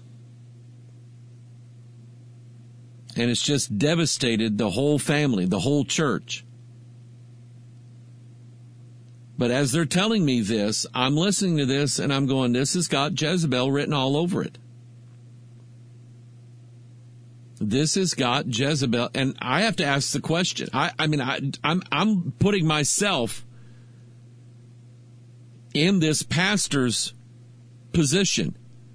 And it's just devastated the whole family, the whole church. But as they're telling me this, I'm listening to this and I'm going, this has got Jezebel written all over it. This has got Jezebel, and I have to ask the question. I, I mean, I, I'm, I'm putting myself in this pastor's position.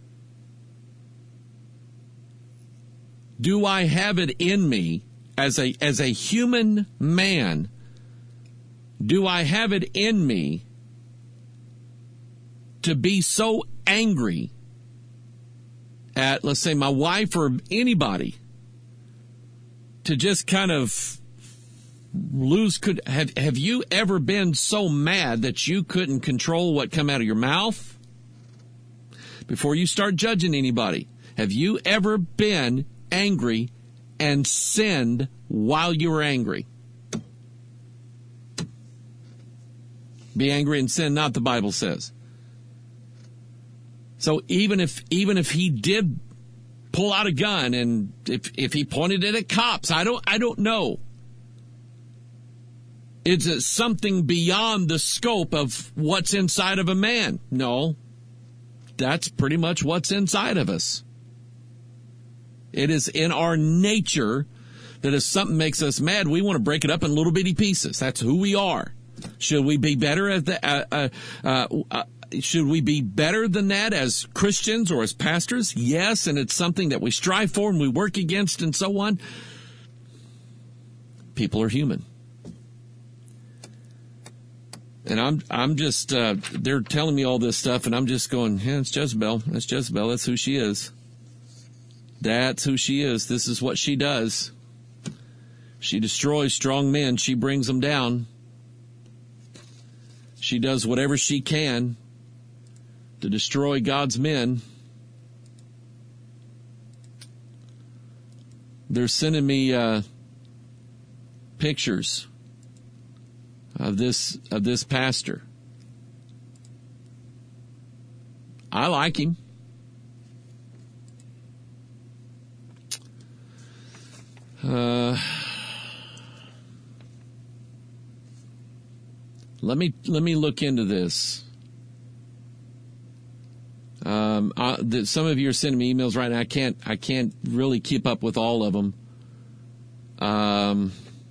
Do I have it in me as a, as a human man? Do I have it in me to be so angry at, let's say, my wife or anybody, to just kind of lose? Could have have you ever been so mad that you couldn't control what come out of your mouth? Before you start judging anybody, have you ever been angry and sinned while you were angry? Be angry and sin not, the Bible says. So even if even if he did pull out a gun, and if if he pointed it at cops, I don't I don't know. Is it something beyond the scope of what's inside of a man? No. That's pretty much what's inside of us. It is in our nature that if something makes us mad, we want to break it up in little bitty pieces. That's who we are. Should we be better at the uh, uh, uh, uh Should we be better than that as Christians or as pastors? Yes, and it's something that we strive for and we work against and so on. People are human. And I'm I'm just, uh, they're telling me all this stuff, and I'm just going, yeah, it's Jezebel. That's Jezebel. That's who she is. That's who she is. This is what she does. She destroys strong men. She brings them down. She does whatever she can to destroy God's men. They're sending me uh, pictures of this of this pastor. I like him. Uh, let me let me look into this. Um, I, the, some of you are sending me emails right now. I can't, I can't really keep up with all of them. Um,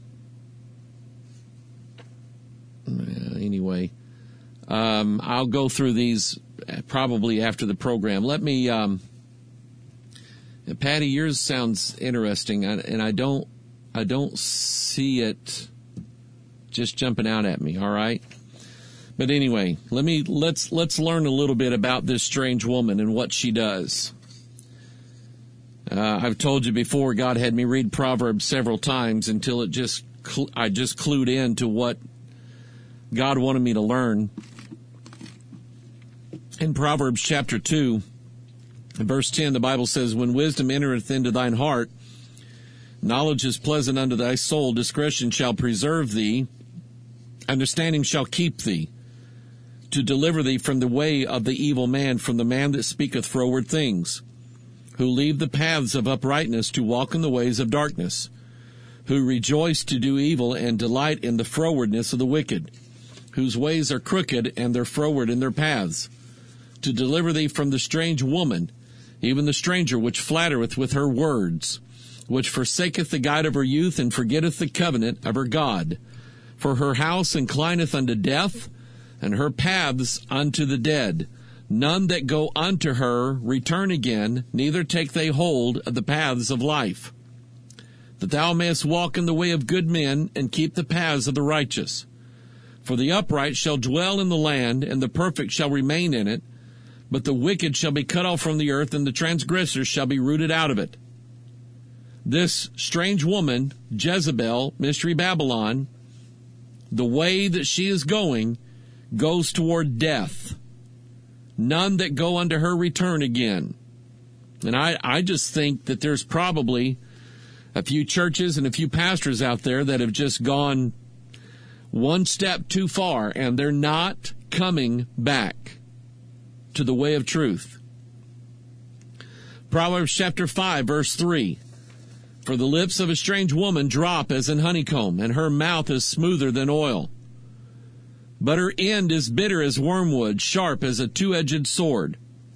anyway, um, I'll go through these probably after the program. Let me, um, Patty, yours sounds interesting, and I don't, I don't see it just jumping out at me. All right. But anyway, let me let's let's learn a little bit about this strange woman and what she does. Uh, I've told you before, God had me read Proverbs several times until it just I just clued in to what God wanted me to learn. In Proverbs chapter two, verse ten, the Bible says, "When wisdom entereth into thine heart, knowledge is pleasant unto thy soul. Discretion shall preserve thee. Understanding shall keep thee, to deliver thee from the way of the evil man, from the man that speaketh froward things, who leave the paths of uprightness to walk in the ways of darkness, who rejoice to do evil and delight in the frowardness of the wicked, whose ways are crooked and they're froward in their paths, to deliver thee from the strange woman, even the stranger which flattereth with her words, which forsaketh the guide of her youth and forgetteth the covenant of her God. For her house inclineth unto death, and her paths unto the dead. None that go unto her return again, neither take they hold of the paths of life. That thou mayest walk in the way of good men, and keep the paths of the righteous. For the upright shall dwell in the land, and the perfect shall remain in it. But the wicked shall be cut off from the earth, and the transgressors shall be rooted out of it." This strange woman, Jezebel, Mystery Babylon, the way that she is going, goes toward death. None that go unto her return again. And I, I just think that there's probably a few churches and a few pastors out there that have just gone one step too far, and they're not coming back to the way of truth. Proverbs chapter five, verse three. "For the lips of a strange woman drop as in honeycomb, and her mouth is smoother than oil. But her end is bitter as wormwood, sharp as a two-edged sword.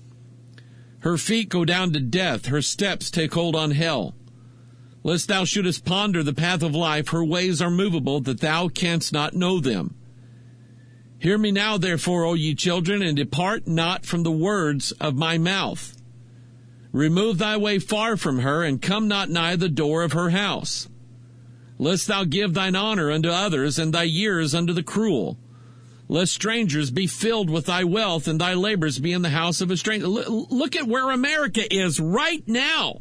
Her feet go down to death, her steps take hold on hell. Lest thou shouldest ponder the path of life, her ways are movable, that thou canst not know them. Hear me now, therefore, O ye children, and depart not from the words of my mouth. Remove thy way far from her, and come not nigh the door of her house. Lest thou give thine honor unto others, and thy years unto the cruel. Lest strangers be filled with thy wealth, and thy labors be in the house of a stranger." Look at where America is right now.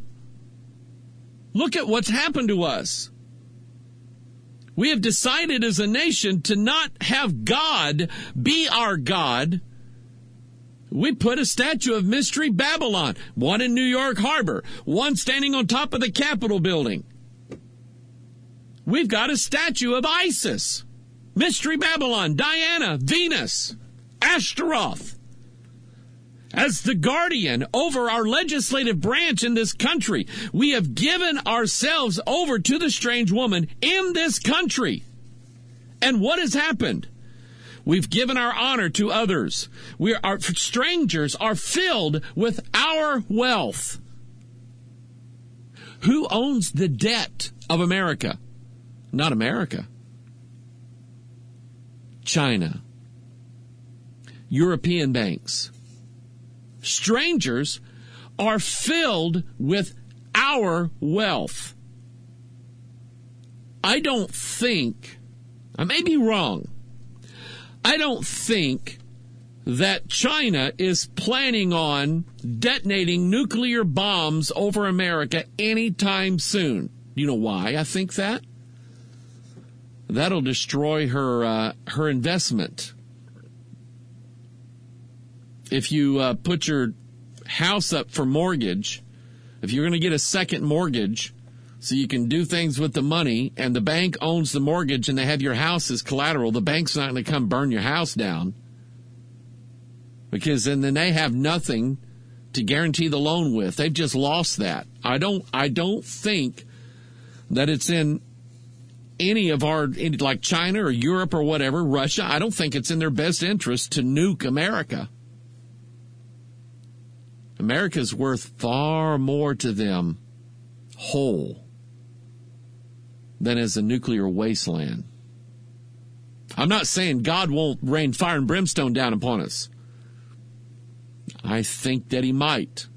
Look at what's happened to us. We have decided as a nation to not have God be our God. We put a statue of Mystery Babylon, one in New York Harbor, one standing on top of the Capitol building. We've got a statue of Isis, Mystery Babylon, Diana, Venus, Ashtaroth, as the guardian over our legislative branch in this country. We have given ourselves over to the strange woman in this country. And what has happened? We've given our honor to others. We are, our strangers are filled with our wealth. Who owns the debt of America? Not America. China. European banks. Strangers are filled with our wealth. I don't think, I may be wrong, I don't think that China is planning on detonating nuclear bombs over America anytime soon. You know why I think that? That'll destroy her uh, her investment. If you uh, put your house up for mortgage, if you're going to get a second mortgage so you can do things with the money, and the bank owns the mortgage and they have your house as collateral, the bank's not going to come burn your house down, because then, then they have nothing to guarantee the loan with. They've just lost that. I don't I don't think that it's in any of our, like China or Europe or whatever, Russia, I don't think it's in their best interest to nuke America. America's worth far more to them whole than as a nuclear wasteland. I'm not saying God won't rain fire and brimstone down upon us. I think that he might.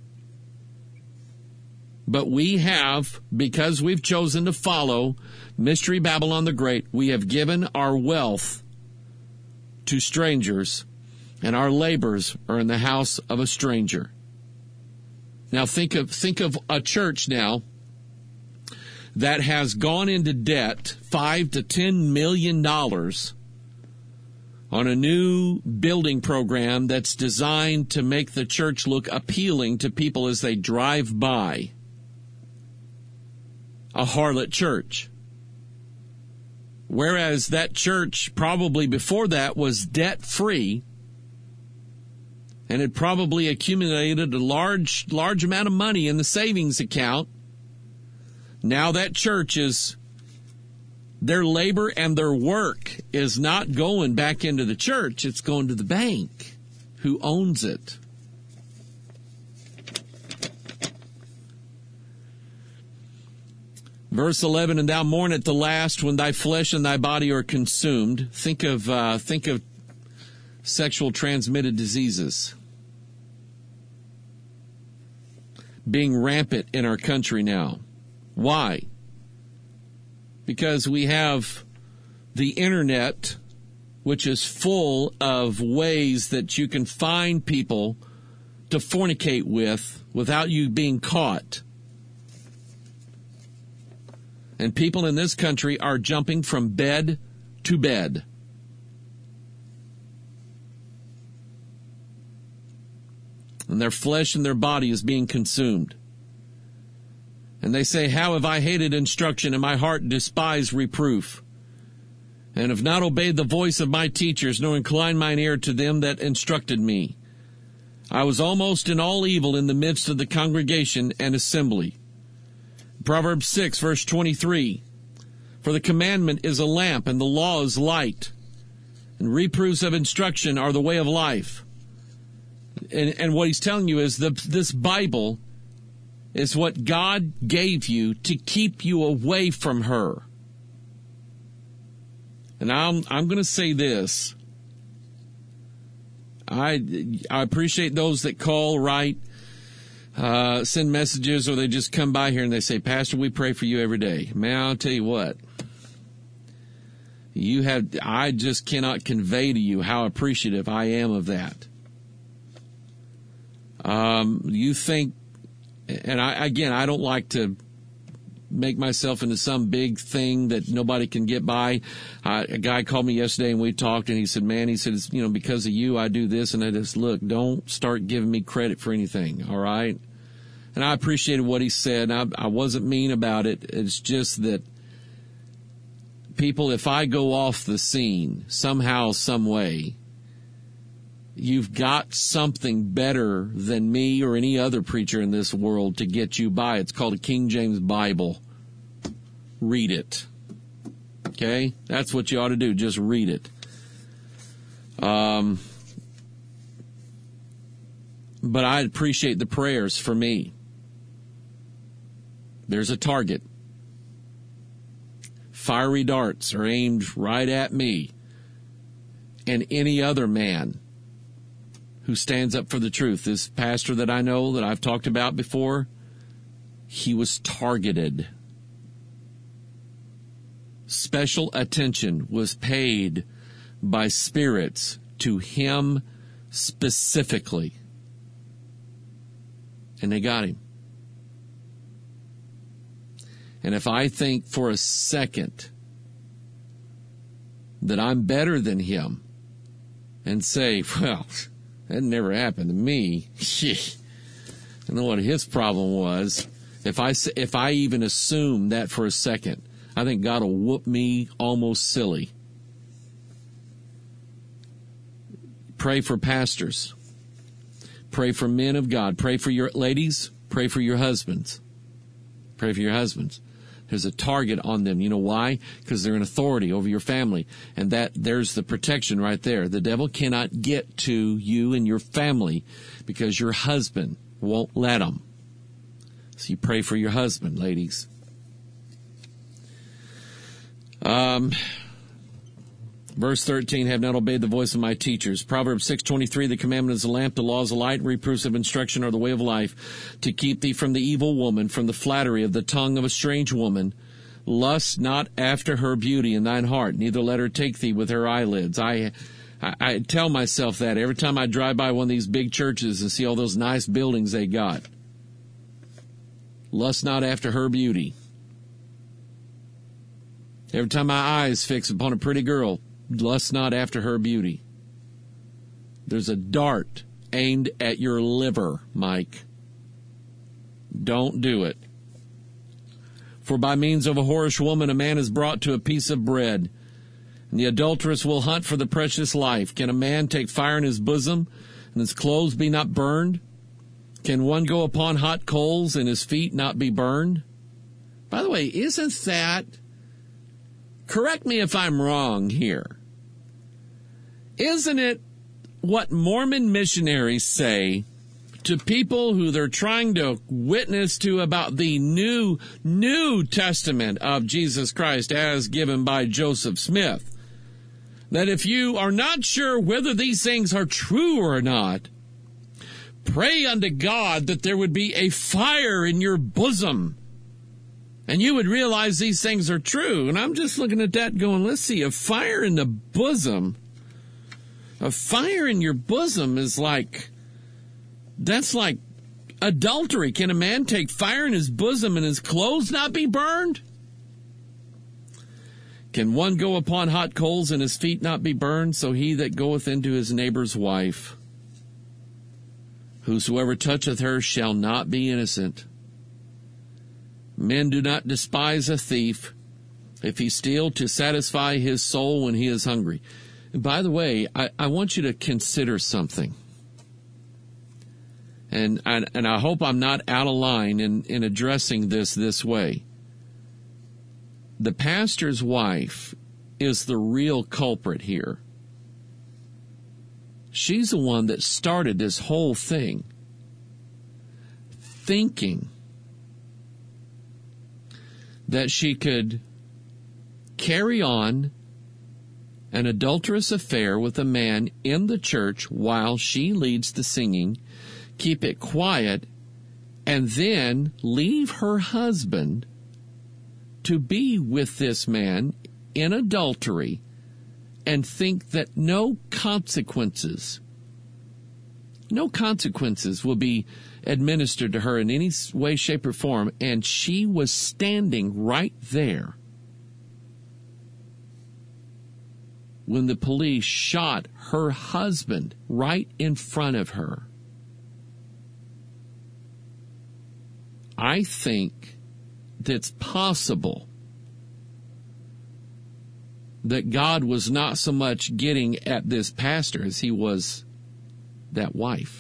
But we have, because we've chosen to follow Mystery Babylon the Great, we have given our wealth to strangers, and our labors are in the house of a stranger. Now think of think of a church now that has gone into debt five to ten million dollars on a new building program that's designed to make the church look appealing to people as they drive by. A harlot church. Whereas that church probably before that was debt-free and had probably accumulated a large, large amount of money in the savings account. Now that church is, their labor and their work is not going back into the church. It's going to the bank. Who owns it? Verse eleven, and thou mourn at the last when thy flesh and thy body are consumed. Think of, uh, think of sexual transmitted diseases being rampant in our country now. Why? Because we have the internet, which is full of ways that you can find people to fornicate with without you being caught. And people in this country are jumping from bed to bed. And their flesh and their body is being consumed. And they say, how have I hated instruction, and my heart despised reproof? And have not obeyed the voice of my teachers, nor inclined mine ear to them that instructed me. I was almost in all evil in the midst of the congregation and assembly. Proverbs six, verse twenty-three. For the commandment is a lamp, and the law is light. And reproofs of instruction are the way of life. And, and what he's telling you is that this Bible is what God gave you to keep you away from her. And I'm, I'm going to say this. I, I appreciate those that call, write, uh, send messages, or they just come by here and they say, Pastor, we pray for you every day. Man, I'll tell you what. You have, I just cannot convey to you how appreciative I am of that. Um, you think, and I, again, I don't like to make myself into some big thing that nobody can get by. Uh, a guy called me yesterday and we talked, and he said, man, he said, it's, you know, because of you, I do this. And I just, look, don't start giving me credit for anything. All right. And I appreciated what he said. I, I wasn't mean about it. It's just that people, if I go off the scene somehow, some way, you've got something better than me or any other preacher in this world to get you by. It's called a King James Bible. Read it. Okay? That's what you ought to do. Just read it. Um, but I appreciate the prayers for me. There's a target. Fiery darts are aimed right at me and any other man who stands up for the truth. This pastor that I know that I've talked about before, he was targeted. Special attention was paid by spirits to him specifically. And they got him. And if I think for a second that I'm better than him and say, well, that never happened to me. I know what his problem was. If I, if I even assume that for a second, I think God will whoop me almost silly. Pray for pastors. Pray for men of God. Pray for your ladies. Pray for your husbands. Pray for your husbands. There's a target on them. You know why? Because they're in authority over your family. And that there's the protection right there. The devil cannot get to you and your family because your husband won't let him. So you pray for your husband, ladies. Um, verse thirteen, have not obeyed the voice of my teachers. Proverbs six twenty-three, the commandment is a lamp, the law is a light, reproofs of instruction are the way of life, to keep thee from the evil woman, from the flattery of the tongue of a strange woman. Lust not after her beauty in thine heart, neither let her take thee with her eyelids. I, I, I tell myself that every time I drive by one of these big churches and see all those nice buildings they got. Lust not after her beauty. Every time my eyes fix upon a pretty girl, lust not after her beauty. There's a dart aimed at your liver, Mike. Don't do it. For by means of a whorish woman a man is brought to a piece of bread, and the adulteress will hunt for the precious life. Can a man take fire in his bosom, and his clothes be not burned? Can one go upon hot coals, and his feet not be burned? By the way, isn't that... Correct me if I'm wrong here. Isn't it what Mormon missionaries say to people who they're trying to witness to about the new, New Testament of Jesus Christ as given by Joseph Smith? That if you are not sure whether these things are true or not, pray unto God that there would be a fire in your bosom, and you would realize these things are true. And I'm just looking at that going, let's see, a fire in the bosom. A fire in your bosom is like, that's like adultery. Can a man take fire in his bosom and his clothes not be burned? Can one go upon hot coals and his feet not be burned? So he that goeth into his neighbor's wife, whosoever toucheth her shall not be innocent. Men do not despise a thief if he steal to satisfy his soul when he is hungry. And by the way, I, I want you to consider something. And, and and I hope I'm not out of line in, in addressing this this way. The pastor's wife is the real culprit here. She's the one that started this whole thing, thinking that she could carry on an adulterous affair with a man in the church while she leads the singing, keep it quiet, and then leave her husband to be with this man in adultery and think that no consequences, no consequences will be administered to her in any way, shape, or form. And she was standing right there when the police shot her husband right in front of her. I think that's possible that God was not so much getting at this pastor as he was that wife.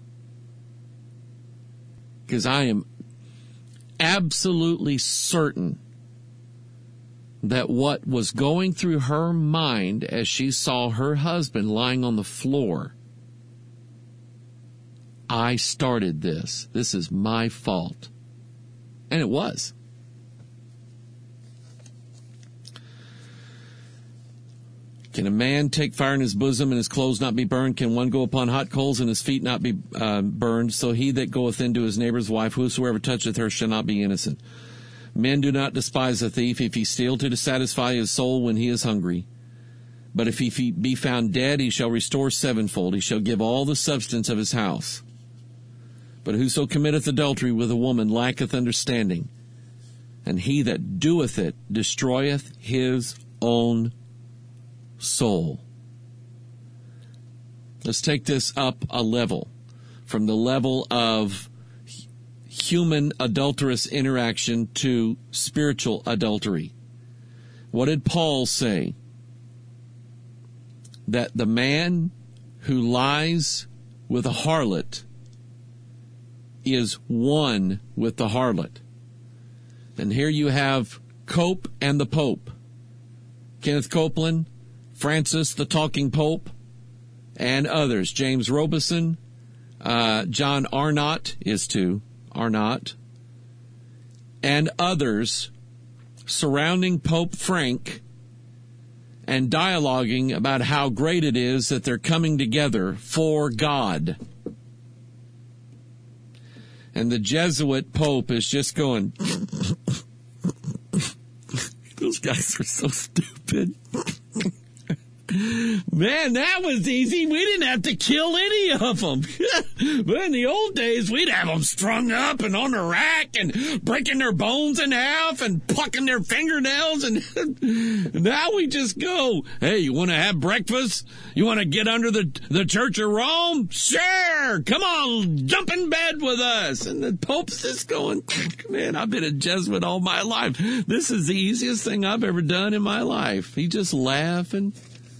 Because I am absolutely certain that what was going through her mind as she saw her husband lying on the floor, I started this. This is my fault. And it was. Can a man take fire in his bosom and his clothes not be burned? Can one go upon hot coals and his feet not be uh, burned? So he that goeth into his neighbor's wife, whosoever toucheth her, shall not be innocent. Men do not despise a thief if he steal to satisfy his soul when he is hungry. But if he be found dead, he shall restore sevenfold. He shall give all the substance of his house. But whoso committeth adultery with a woman lacketh understanding, and he that doeth it destroyeth his own soul. Let's take this up a level, from the level of human adulterous interaction to spiritual adultery. What did Paul say? That the man who lies with a harlot is one with the harlot. And here you have Cope and the Pope. Kenneth Copeland, Francis the Talking Pope, and others. James Robeson, uh, John Arnott is too, Arnott, and others surrounding Pope Frank and dialoguing about how great it is that they're coming together for God. And the Jesuit Pope is just going, those guys are so stupid. Man, that was easy. We didn't have to kill any of them. But in the old days, we'd have them strung up and on a rack and breaking their bones in half and plucking their fingernails. And now we just go, hey, you want to have breakfast? You want to get under the, the Church of Rome? Sure. Come on, jump in bed with us. And the Pope's just going, man, I've been a Jesuit all my life. This is the easiest thing I've ever done in my life. He just laughing.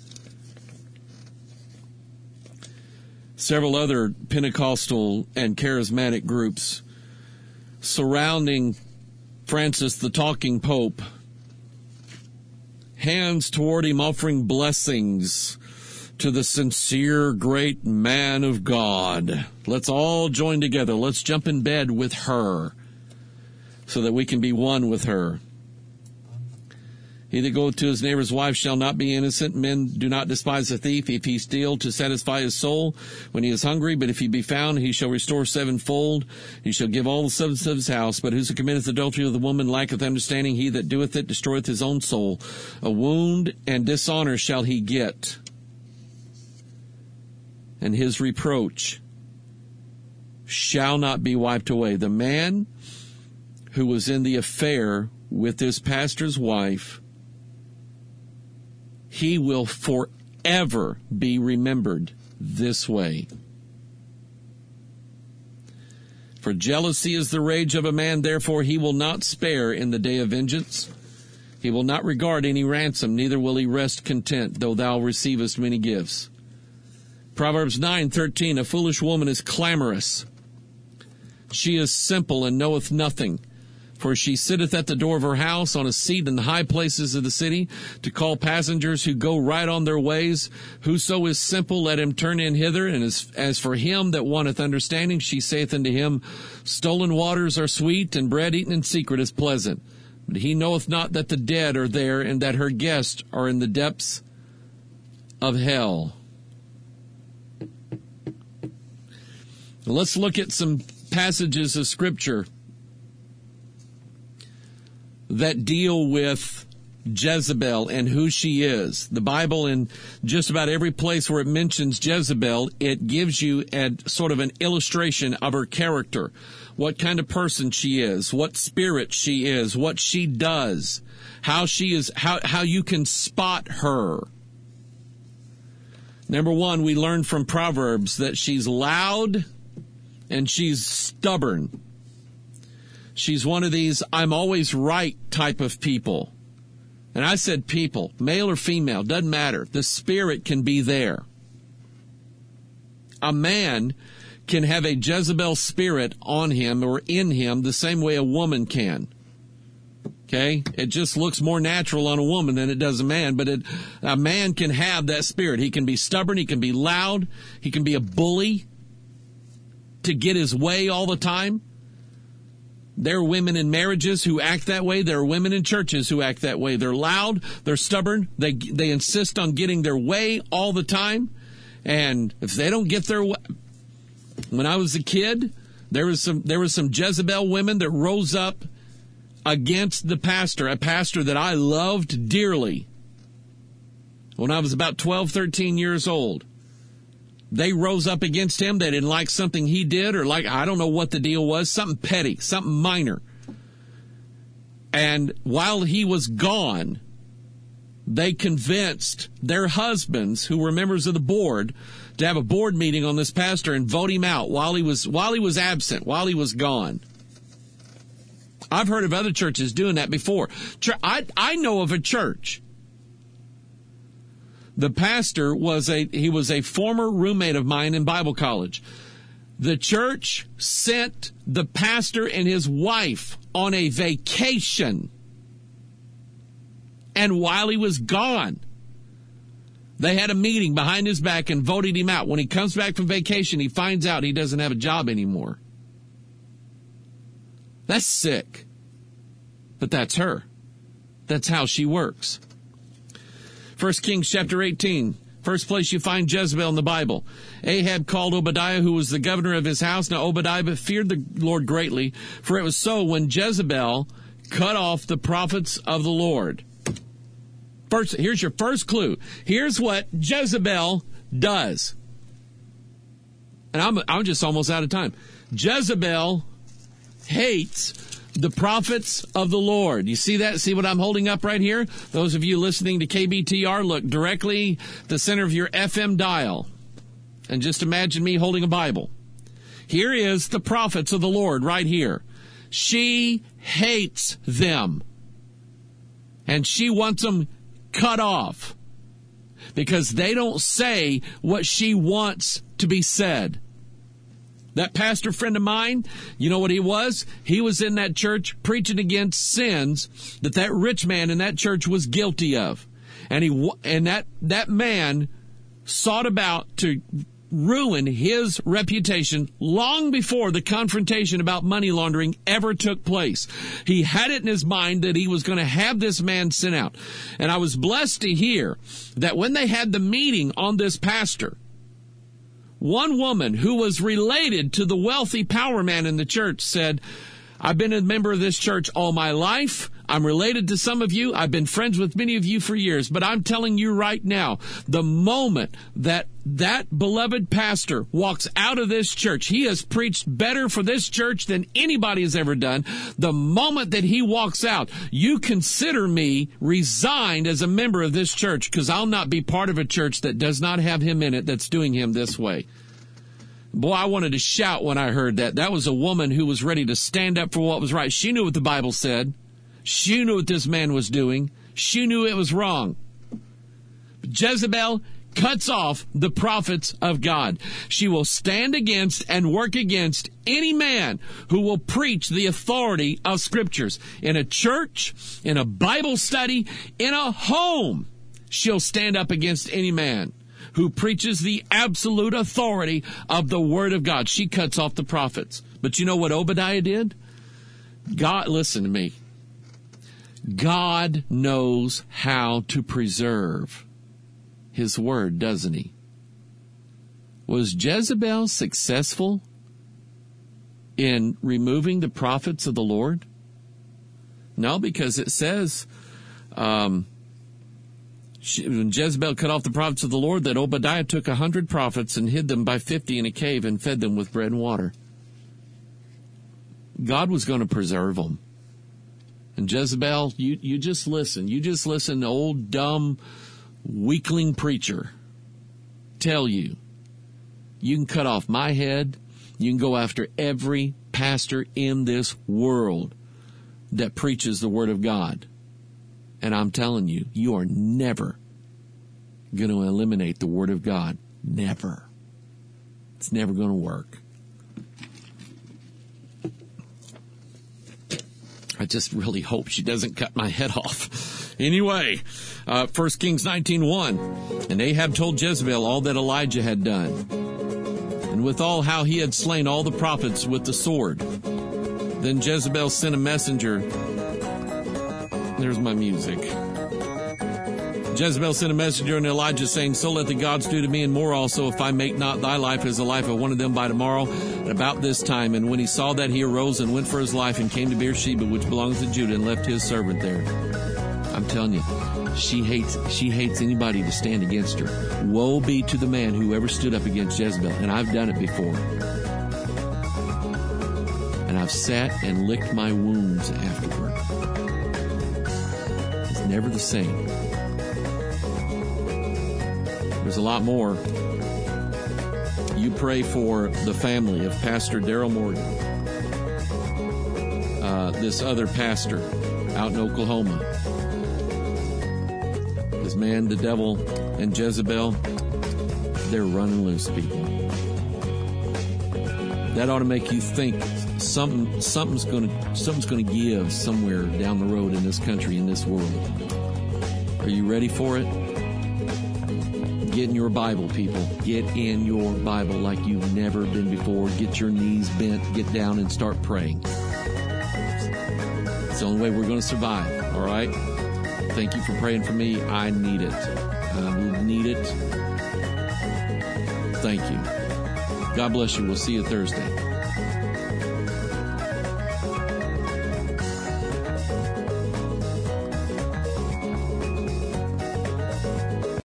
Several other Pentecostal and charismatic groups surrounding Francis the Talking Pope, hands toward him offering blessings to the sincere great man of God. Let's all join together. Let's jump in bed with her so that we can be one with her. He that goeth to his neighbor's wife shall not be innocent. Men do not despise a thief if he steal to satisfy his soul when he is hungry. But if he be found, he shall restore sevenfold. He shall give all the substance of his house. But whoso committeth adultery with a woman lacketh understanding. He that doeth it destroyeth his own soul. A wound and dishonor shall he get, and his reproach shall not be wiped away. The man who was in the affair with this pastor's wife, he will forever be remembered this way. For jealousy is the rage of a man, therefore he will not spare in the day of vengeance. He will not regard any ransom, neither will he rest content, though thou receivest many gifts. Proverbs nine thirteen, a foolish woman is clamorous. She is simple and knoweth nothing. For she sitteth at the door of her house on a seat in the high places of the city to call passengers who go right on their ways. Whoso is simple, let him turn in hither. And as, as for him that wanteth understanding, she saith unto him, stolen waters are sweet, and bread eaten in secret is pleasant. But he knoweth not that the dead are there, and that her guests are in the depths of hell. Let's look at some passages of Scripture that deal with Jezebel and who she is. The Bible, in just about every place where it mentions Jezebel, it gives you a sort of an illustration of her character, what kind of person she is, what spirit she is, what she does, how she is, how, how you can spot her. Number one, we learn from Proverbs that she's loud and she's stubborn. She's one of these I'm always right type of people. And I said people, male or female, doesn't matter. The spirit can be there. A man can have a Jezebel spirit on him or in him the same way a woman can. Okay? It just looks more natural on a woman than it does a man, but it, a man can have that spirit. He can be stubborn, he can be loud, he can be a bully to get his way all the time. There are women in marriages who act that way. There are women in churches who act that way. They're loud. They're stubborn. They they insist on getting their way all the time. And if they don't get their way, when I was a kid, there was some there was some Jezebel women that rose up against the pastor, a pastor that I loved dearly. When I was about twelve, thirteen years old. They rose up against him. They didn't like something he did, or like, I don't know what the deal was, something petty, something minor. And while he was gone, they convinced their husbands, who were members of the board, to have a board meeting on this pastor and vote him out while he was, while he was absent, while he was gone. I've heard of other churches doing that before. I, I know of a church. The pastor was a, he was a former roommate of mine in Bible college. The church sent the pastor and his wife on a vacation. And while he was gone, they had a meeting behind his back and voted him out. When he comes back from vacation, he finds out he doesn't have a job anymore. That's sick. But that's her. That's how she works. First Kings chapter eighteen. First place you find Jezebel in the Bible. Ahab called Obadiah, who was the governor of his house. Now Obadiah feared the Lord greatly, for it was so when Jezebel cut off the prophets of the Lord. First, here's your first clue. Here's what Jezebel does. And I'm, I'm just almost out of time. Jezebel hates the prophets of the Lord. You see that? See what I'm holding up right here? Those of you listening to K B T R, look directly the center of your F M dial. And just imagine me holding a Bible. Here is the prophets of the Lord right here. She hates them. And she wants them cut off. Because they don't say what she wants to be said. That pastor friend of mine, you know what he was? He was in that church preaching against sins that that rich man in that church was guilty of. And he and that, that man sought about to ruin his reputation long before the confrontation about money laundering ever took place. He had it in his mind that he was going to have this man sent out. And I was blessed to hear that when they had the meeting on this pastor, one woman who was related to the wealthy power man in the church said, I've been a member of this church all my life. I'm related to some of you. I've been friends with many of you for years. But I'm telling you right now, the moment that that beloved pastor walks out of this church, he has preached better for this church than anybody has ever done. The moment that he walks out, you consider me resigned as a member of this church, because I'll not be part of a church that does not have him in it, that's doing him this way. Boy, I wanted to shout when I heard that. That was a woman who was ready to stand up for what was right. She knew what the Bible said. She knew what this man was doing. She knew it was wrong. Jezebel cuts off the prophets of God. She will stand against and work against any man who will preach the authority of Scriptures. In a church, in a Bible study, in a home, she'll stand up against any man who preaches the absolute authority of the Word of God. She cuts off the prophets. But you know what Obadiah did? God, listen to me. God knows how to preserve His Word, doesn't He? Was Jezebel successful in removing the prophets of the Lord? No, because it says, um, she, when Jezebel cut off the prophets of the Lord, that Obadiah took a hundred prophets and hid them by fifty in a cave and fed them with bread and water. God was going to preserve them. And Jezebel, you, you just listen. You just listen to old, dumb, weakling preacher tell you, you can cut off my head. You can go after every pastor in this world that preaches the Word of God. And I'm telling you, you are never going to eliminate the Word of God. Never. It's never going to work. I just really hope she doesn't cut my head off. Anyway, uh, First Kings nineteen one. And Ahab told Jezebel all that Elijah had done, and withal how he had slain all the prophets with the sword. Then Jezebel sent a messenger. There's my music. Jezebel sent a messenger unto Elijah, saying, So let the gods do to me and more also, if I make not thy life as the life of one of them by tomorrow, at about this time. And when he saw that, he arose and went for his life, and came to Beersheba, which belongs to Judah, and left his servant there. I'm telling you, she hates she hates anybody to stand against her. Woe be to the man who ever stood up against Jezebel. And I've done it before. And I've sat and licked my wounds afterward. It's never the same. There's a lot more. You pray for the family of Pastor Daryl Morgan, uh, this other pastor out in Oklahoma. Because, man, the devil and Jezebel, they're running loose, people. That ought to make you think something something's going to something's going to give somewhere down the road in this country, in this world. Are you ready for it? Get in your Bible, people. Get in your Bible like you've never been before. Get your knees bent. Get down and start praying. It's the only way we're going to survive, all right? Thank you for praying for me. I need it. I need it. Thank you. God bless you. We'll see you Thursday.